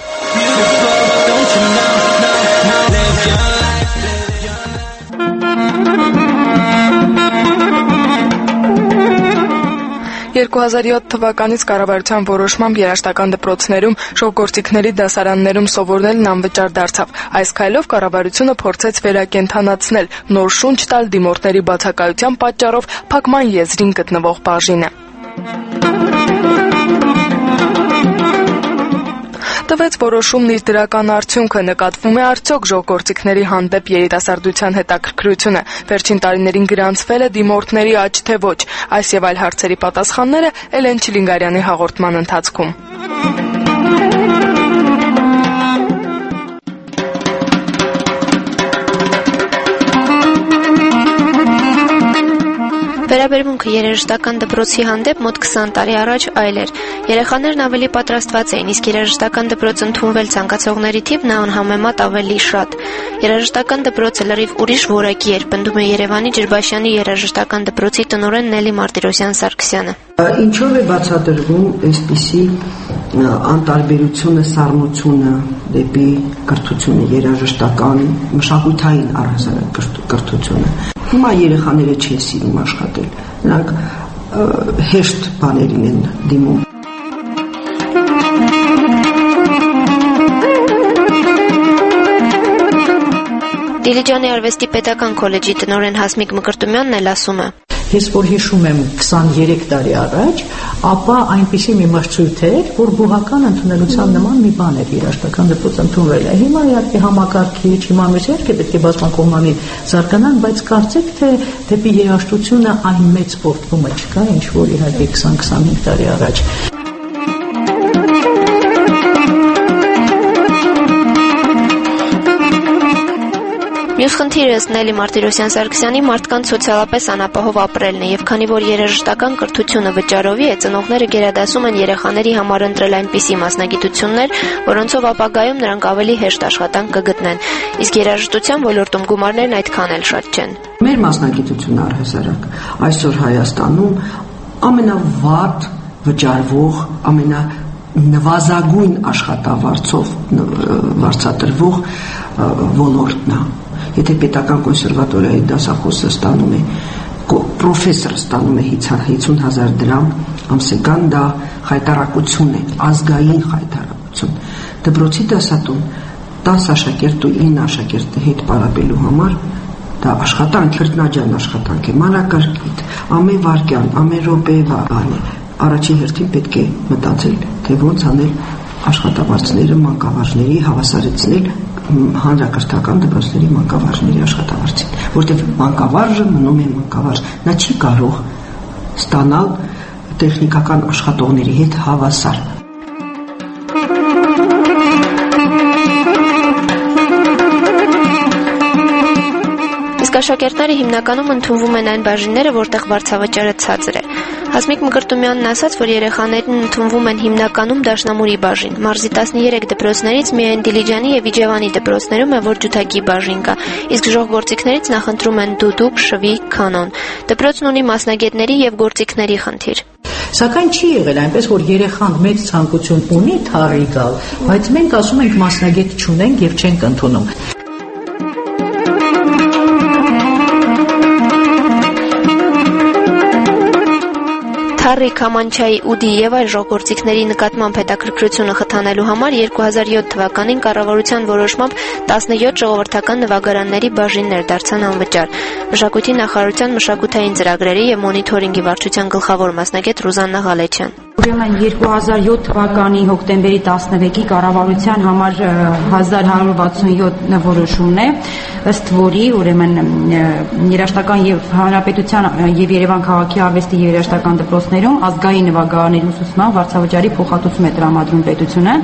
երկու հազար յոթ թվականից կառավարության որոշմամբ երաժշտական դպրոցներում, շողգործիքների դասարաններում սովորելն անվճար դարձավ։ Այս քայլով կառավարությունը փորձեց վերակենդանացնել, նոր շունչ տալ դիմորդների բացակայության պատճառով փակման եզրին գտնվող բաժինը։ Տվեց որոշումն իր դրական արդյունքը, նկատվում է արդյոք ժողգործիքների հանդեպ երիտասարդության հետաքրքրությունը, վերջին տարիներին գրանցվել է դիմորդների աճ թե ոչ, այս եւ այլ հարցերի պատասխանները Էլեն Չիլինգարյանի հաղորդման ընթացքում։ Վերաբերմունքը երաժշտական դպրոցի հանդեպ մոտ քսան տարի առաջ այլ էր։ Երեխաներն ավելի պատրաստված էին, իսկ երաժշտական դպրոց ընդունվել ցանկացողների թիվն անհամեմատ ավելի շատ։ Երաժշտական դպրոցը լրիվ ուրիշ որակի էր, պնդում է Երևանի Ջրբաշյանի երաժշտական դպրոցի տնօրեն Նելի Մարտիրոսյան-Սարգսյանը։ Ինչով է բացատրվում այսպիսի անտարբերությունը, սառնությունը դեպի կրթությունը, երաժշտական, մշակութային առհասարակ կրթությունը։ Հիմա երեխաները չեն սիրում աշխատել, նրանք հեշտ բաներին են դիմում։ Դիլիջանի արվեստի պետական քոլեջի տնօրեն Հասմիկ Մկրտումյանն էլ ասում է. Ես որ հիշում եմ քսաներեք տարի առաջ, ապա այնպիսի մի մրցույթ էր, որ գյուղական ընդունելության նման մի բան էր երաժշտական դպրոց ընդունվել է։ Հիմա իհարկե համակարգիչ, հիմա մեզ իհարկե պետք է բազմական կողմանի զարգանան, բայց կարծեք թե դեպի երաժշտությունը այն մեծ պորտվումը չկա, ինչ որ իհարկե քսան-քսանհինգ տարի առաջ։ Մյուս խնդիրը ըստ Նելի Մարտիրոսյան-Սարգսյանի մարդկանց սոցիալապես անապահով ապրելն է, եւ քանի որ երաժշտական կրթությունը վճարովի է, ծնողները գերադասում են երեխաների համար ընտրել այնպիսի մասնագիտություններ, որոնցով ապագայում նրանք ավելի հեշտ աշխատանք կգտնեն, իսկ երաժշտության ոլորտում գումարներն այդքան էլ շատ չեն։ Մեր մասնագիտությունը առհասարակ այսօր Հայաստանում ամենավատ վճարվող, ամենա նվազագույն աշխատավարձով վարձատրվող ոլորտն է։ Եթե պետական կոնսերվատորիայի դասախոսը ստանում է, պրոֆեսորը ստանում է հիսուն հազար դրամ ամսական, դա խայտարակություն է, ազգային խայտարակություն։ Դպրոցի դասատուն տասը աշակերտ ու ինը աշակերտի հետ պարապելու համար դա աշխատանք, քրտնաջան աշխատանք է, մանրակարգիտ, ամեն վայրկյան, ամեն րոպե բան է։ Առաջին հերթին պետք է մտածել, թե ոնց անել աշխատավարձները մանկավարժների հավասարեցնել հանրակրթական դպրոցների մանկավարժների աշխատավարձին, որտեղ մանկավարժը մնում է մանկավարժ, նա չի կարող ստանալ տեխնիկական աշխատողների հետ հավասար։ Իսկ աշակերտները հիմնականում ընդունվում են այն բաժինները, որտեղ վարձավճարը ցածր է։ Հասմիկ Մկրտումյանն ասաց, որ երեխաներն ընդունվում են հիմնականում դաշնամուրի բաժին։ Մարզի տասներեք դպրոցներից միայն Դիլիջանի եւ Իջևանի դպրոցներում է, որ ջութակի բաժին կա, իսկ ժողգործիքներից նախընտրում են դուդուկ, շվի, կանոն։ Դպրոցն ունի մասնագետների եւ գործիքների խնդիր։ Սակայն չի եղել այնպես, որ երեխան մեծ ցանկություն ունի թառի գալ, բայց մենք ասում ենք մասնագետ չունենք եւ չենք ընդունում։ Թառի, քամանչայի, ուդի եւ այլ ժողգործիքների նկատմամբ հետաքրքրությունը խթանելու համար երկու հազար յոթ թվականին կառավարության որոշմամբ տասնյոթ ժողովրդական նվագարանների բաժիններ դարձան անվճար։ Մշակույթի նախարարության մշակութային ծրագրերի եւ մոնիթորինգի վարչության գլխավոր մասնագետ Ռուզաննա Ղալեչյան։ Ուրեմն երկու հազար յոթ թվականի հոկտեմբերի տասնմեկի կառավարության համար հազար հարյուր վաթսունյոթ որոշումն է, ըստ որի ուրեմն երաժշտական եւ հանրապետության եւ Երևան քաղաքի արվեստի եւ երաժշտական դպրոցներում ազգային նվագարանների ուսուցման վարձավճարի փոխհատուցում է տրամադրում պետությունը։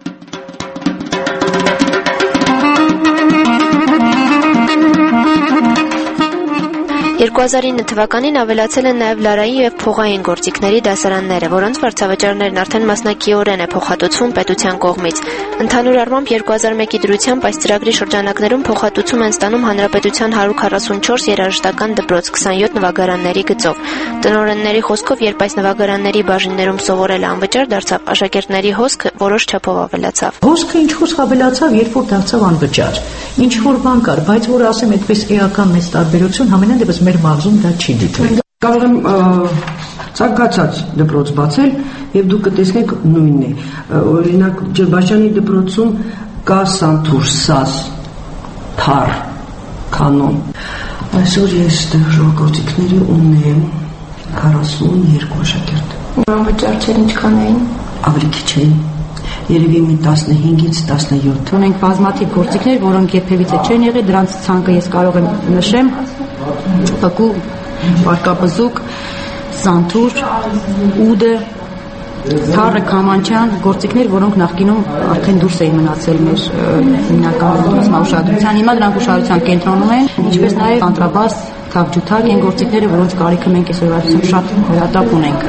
երկու հազար ինը թվականին ավելացել են նաև լարային եւ փողային գործիքների դասարանները, որոնց վարձավճարներն արդեն մասնակիորեն է փոխհատուցվում պետության կողմից։ Ընդհանուր առմամբ երկու հազար մեկի դրությամբ այս ծրագրի շրջանակներում փոխհատուցում են ստանում հանրապետության հարյուր քառասունչորս երաժշտական դպրոց քսանյոթ նվագարանների գծով։ Տնօրենների խոսքով, երբ այս նվագարանների բաժիններում սովորելը անվճար դարձավ, աշակերտների հոսքը որոշ չափով ավելացավ։ Հոսքը ինչու՞ ավելացավ, երբ որ դարձավ անվճար։ Ինչ որ բան կար, բայց որ ասեմ, այդպես էական մեծ տարբերություն համենայն դեպս մեր մարզում դա չի դիտվել։ Կարող եմ ցանկացած դպրոց բացել եւ դուք կտեսնեք նույնն է։ Օրինակ Ջրբաշյանի դպրոցում կա սանթուր, սազ, թար, կանոն։ Այսօր ես ժողովրդիկների ունեմ քառասունյոթ աշակերտ։ Անվճար չէ ինչքան էին։ Ավելի քիչ էին։ Երևի մի տասնհինգից տասնյոթ։ Ունենք բազմաթիվ գործիքներ, որոնք երբևիցե չեն եղել, դրանց ցանկը ես կարող եմ նշեմ։ Բակու, Պարկապզուկ, Սանթուր, Ուդը, Թարը, Քամանչյան, գործիքներ, որոնք նախկինում արդեն դուրս էին մնացել մեր հիմնական ուշադրության։ Հիմա դրանք ուշադրության կենտրոնում են, ինչպես նաև կոնտրաբաս, թավջութակ են գործիքները, որոնց կարիքը մենք այսօր շատ հրատապ ունենք։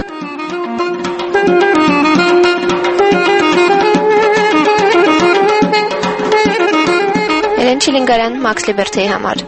Էլեն Չիլինգարյան, Մաքս Լիբերթիի համար։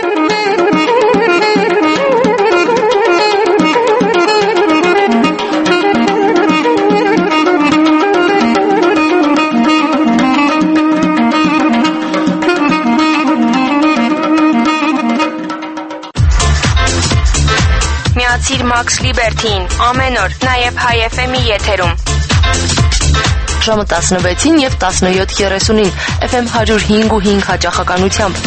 Միացիր Մաքս Լիբերթիին ամեն օր, նաև Հայ էֆ էմի եթերում։ Ժամը տասնվեցին եւ տասնյոթ երեսունին էֆ էմ հարյուր հինգ ու հինգ հաճախականությամբ։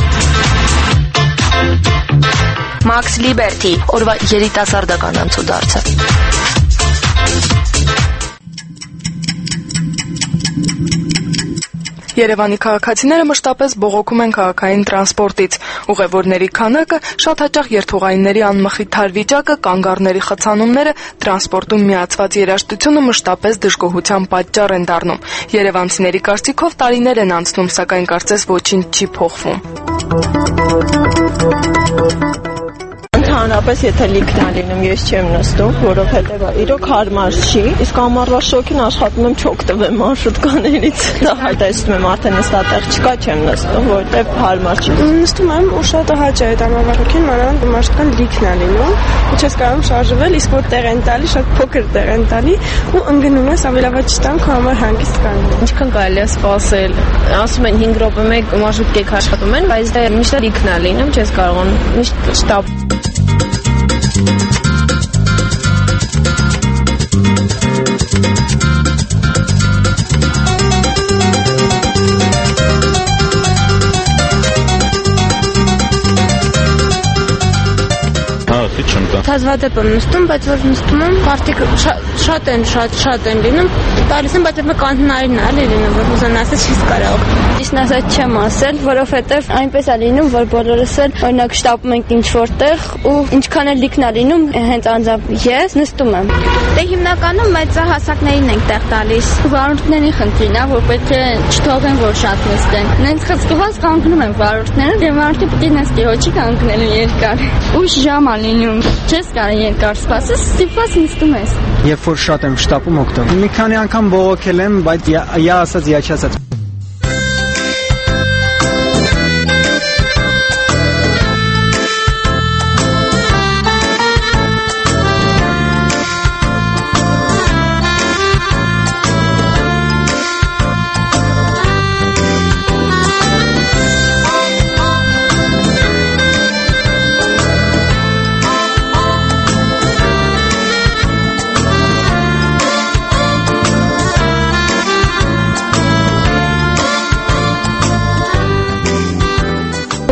Մաքս Լիբերթի, օրվա երիտասարդական անցուդարձը։ Երևանի քաղաքացիները մշտապես բողոքում են քաղաքային տրանսպորտից։ Ուղևորների քանակը, շատ հաճախ երթուղայինների անմխիթար վիճակը, կանգառների խցանումները, տրանսպորտում միացված երաժշտությունը մշտապես դժգոհության պատճառ են դառնում։ Երևանցիների կարծիքով տարիներ են անցնում, սակայն կարծես ոչինչ չի փոխվում։ Ընդհանրապես եթե լիքն ա լինում, ես չեմ նստում, որովհետև իրոք հարմար չի, իսկ ամառվա շոկին աշխատում եմ չօգտվեմ մարշրուտկաներից։ Դա հայտարարում եմ արդեն նստատեղ չկա, չեմ նստում, որովհետև հարմար չի։ Նստում եմ ու շատ հաճ է այդ ամառվա շոկին, մանավանդ մարշրուտկան լիքն ա լինում, ու չես կարողում շարժվել, իսկ որ տեղ են տալի, շատ փոքր տեղ են տալի, ու ընկնում ես ավելավաճ չտան, քո համար հանգիստ կանգնում։ Ինչքան կարելի է սպասել։ Ասում են հինգ րոպե մեկ մարշրուտկեք աշխատում են, բայց դա միշտ լիքն ա լինում, չես կարողանում միշտ շտապ Հազվադեպ եմ նստում, բայց որ նստում եմ, մարդիկ շատ են, շատ շատ են լինում, տալիս են, բայց մեկ անհնարին է լինում, որ ուզեն ասել չես կարող։ Ճիշտն ասած չեմ ասել, որովհետև այնպես է լինում, որ բոլորս էլ օրինակ շտապում ենք ինչ-որ տեղ ու ինչքան էլ լիքն է լինում, հենց անձամբ ես նստում եմ։ Դե հիմնականում մեծահասակներին ենք տեղ տալիս։ Վարորդների խնդիրն է, որ պետք է չթողեն, որ շատ նստեն։ Նենց խցկված կանգնում են վարորդները, դե մարդը պետք է նստի, ոչ չի կանգնելու երկար։ Ուշ ժամ է լինում։ Չես կարող երկար սպասես, ստիպված նստում ես։ Երբ որ շատ եմ շտապում օգտվում։ Մի քանի անգամ բողոքել եմ, բայց я ասած, я չասած։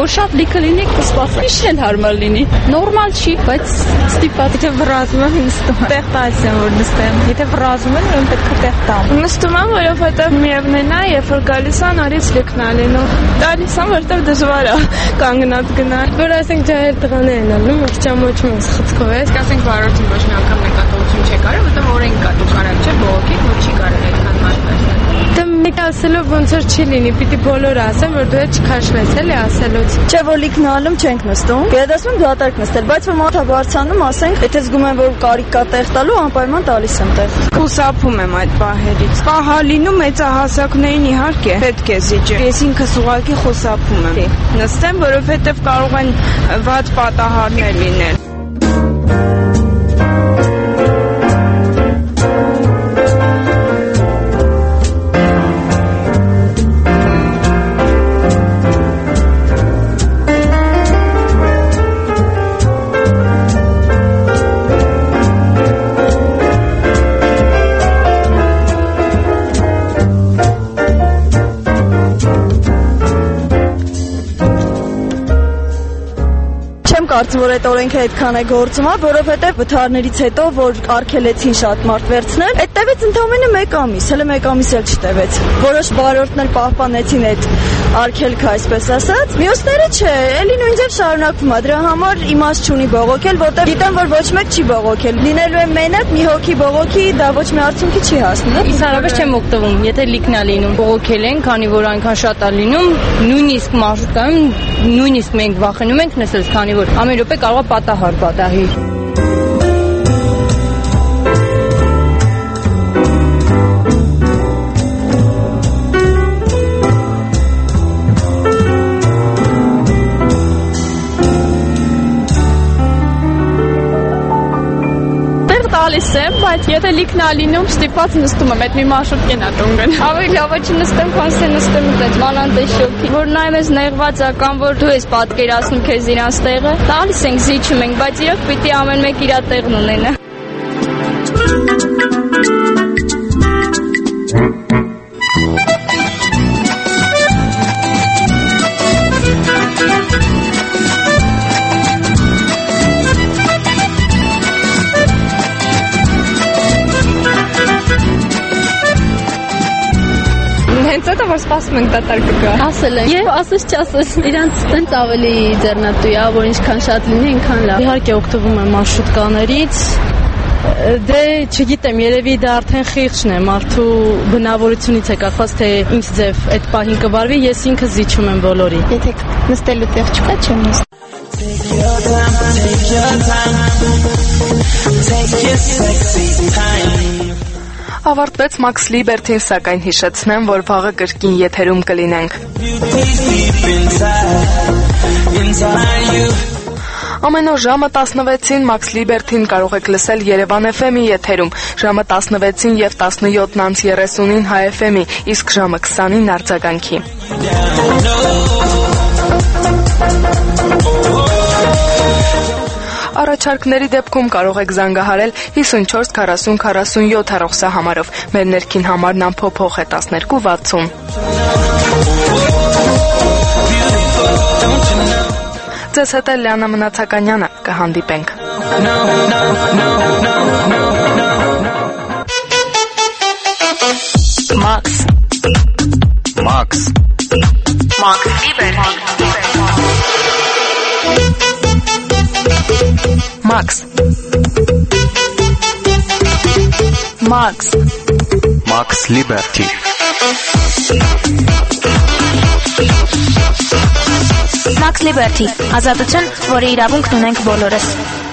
որ շատ լիքը լինի, կսպասի։ Միշտ էլ հարմար լինի։ Նորմալ չի, բայց ստիպած թե վրազում եմ նստում։ Տեղ տալիս եմ որ նստեմ։ Եթե վրազում եմ, ուրեմն պետք է տեղ տամ։ Նստում եմ, որովհետև միևնույն է, երբ որ գալիս ան արից լիքն է լինում։ Տալիս ան, որովհետև դժվար է կանգնած գնալ։ Որ ասենք ջահել տղաներն անում, մի քիչ ամոչում ես խցկով ես։ Ասենք բարորդին ոչ մի անգամ նկատողություն չի կարել, որտեղ օրենք կա դու կարել չէ, բողոքի, որ չի կարել այդքան մարդ Դե մեկ ասելով ոնց որ չի լինի, պիտի բոլորը ասեն, որ դու հետ չքաշվես, էլի ասելուց։ Չէ, որ լիքն ալում չենք նստում։ Գերադասում դատարկ նստել, բայց որ մոթա բարձանում, ասենք, եթե զգում եմ, որ կարիք կա տեղ տալու, անպայման տալիս եմ տեղ։ Խուսափում եմ այդ պահերից։ Պահա լինում մեծահասակներին իհարկե պետք է զիջել։ Ես ինքս ուղղակի խուսափում եմ։ Նստեմ, որովհետև կարող են վատ պատահարներ լինել։ Կարծում որ այդ օրենքը այդքան է գործում, որովհետև վթարներից հետո որ արգելեցին շատ մարդ վերցնել, այդ տևեց ընդամենը մեկ ամիս, հələ մեկ ամիս էլ չտևեց։ Որոշ վարորդն էլ պահպանեցին այդ արգելքը, այսպես ասած։ Մյուսները չէ, էլի նույն ձև շարունակվում է։ Դրա համար իմաստ չունի բողոքել, որտեղ գիտեմ որ ոչ մեկ չի բողոքել։ Լինելու է մենակ մի հոգի բողոքի, դա ոչ մի արդյունքի չի հասնում։ Իսարաբար չեմ օգտվում, եթե լիքն է լինում, բողոքել են, քանի որ այնքան շատ է լինում, նույնիսկ մարշրուտկայում նույնիսկ մենք վախենում ենք նստել, քանի որ ամեն րոպե կարող է պատահար պատահի։ Տալիս եմ, բայց եթե լիքն է լինում, ստիպված նստում եմ, այդ մի մարշրուտկեն է տուն գնա։ Ավելի լավ է չնստեմ, քան թե նստեմ այդպես մանանտե շոկի։ Որ նայում ես նեղված է կամ որ դու ես պատկերացնում քեզ իրանց տեղը, տալիս ենք, զիջում ենք, բայց իրոք պիտի ամեն մեկ իր տեղն ունենա։ Հենց այդ որ սպասում ենք դատարկ գա։ Ասել են։ Եվ ասես չասես, իրանց տենց ավելի ձեռնատու է, որ ինչքան շատ լինի, այնքան լավ։ Իհարկե օգտվում եմ մարշրուտկաներից։ Դե չգիտեմ, երևի դա արդեն խիղճն է, մարդու բնավորությունից է կախված, թե ինչ ձև այդ պահին կվարվի, ես ինքս զիջում եմ բոլորի։ Եթե նստելու տեղ չկա, չեմ նստում։ Ավարտվեց Max Liberty-ն, սակայն հիշեցնեմ, որ վաղը կրկին եթերում կլինենք։ Ամեն օր ժամը տասնվեցին Max Liberty-ն կարող եք լսել Երևան Էֆ Էմ-ի եթերում, ժամը տասնվեցին եւ տասնյոթ անց երեսունին Հայ Էֆ Էմ-ի, իսկ ժամը քսանին արձագանքի։ Առաջարկների դեպքում կարող եք զանգահարել հիսունչորս քառասուն քառասունյոթ հեռախոսահամարով։ Մեր ներքին համարն անփոփոխ է տասներկու վաթսուն։ Ձեզ հետ է Լիանա Մնացականյանը, կհանդիպենք։ Max Max Max Liberty Max Max Max Liberty Max Liberty ազատություն, որի իրավունքն ունենք բոլորս։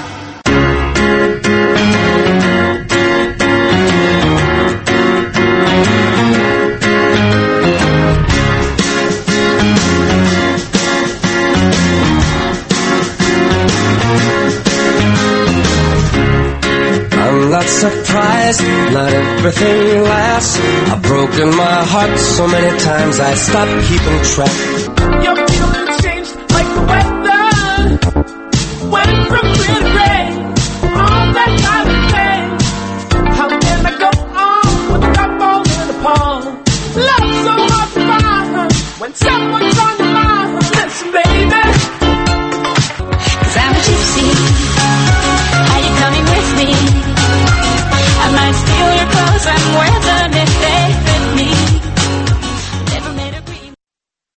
Not surprised, not everything lasts. I've broken my heart so many times I stopped keeping track. Your feelings changed like the weather. Went from clear to gray, all that kind of pain. How can I go on without falling apart? Love's so hard to find when someone's on the line.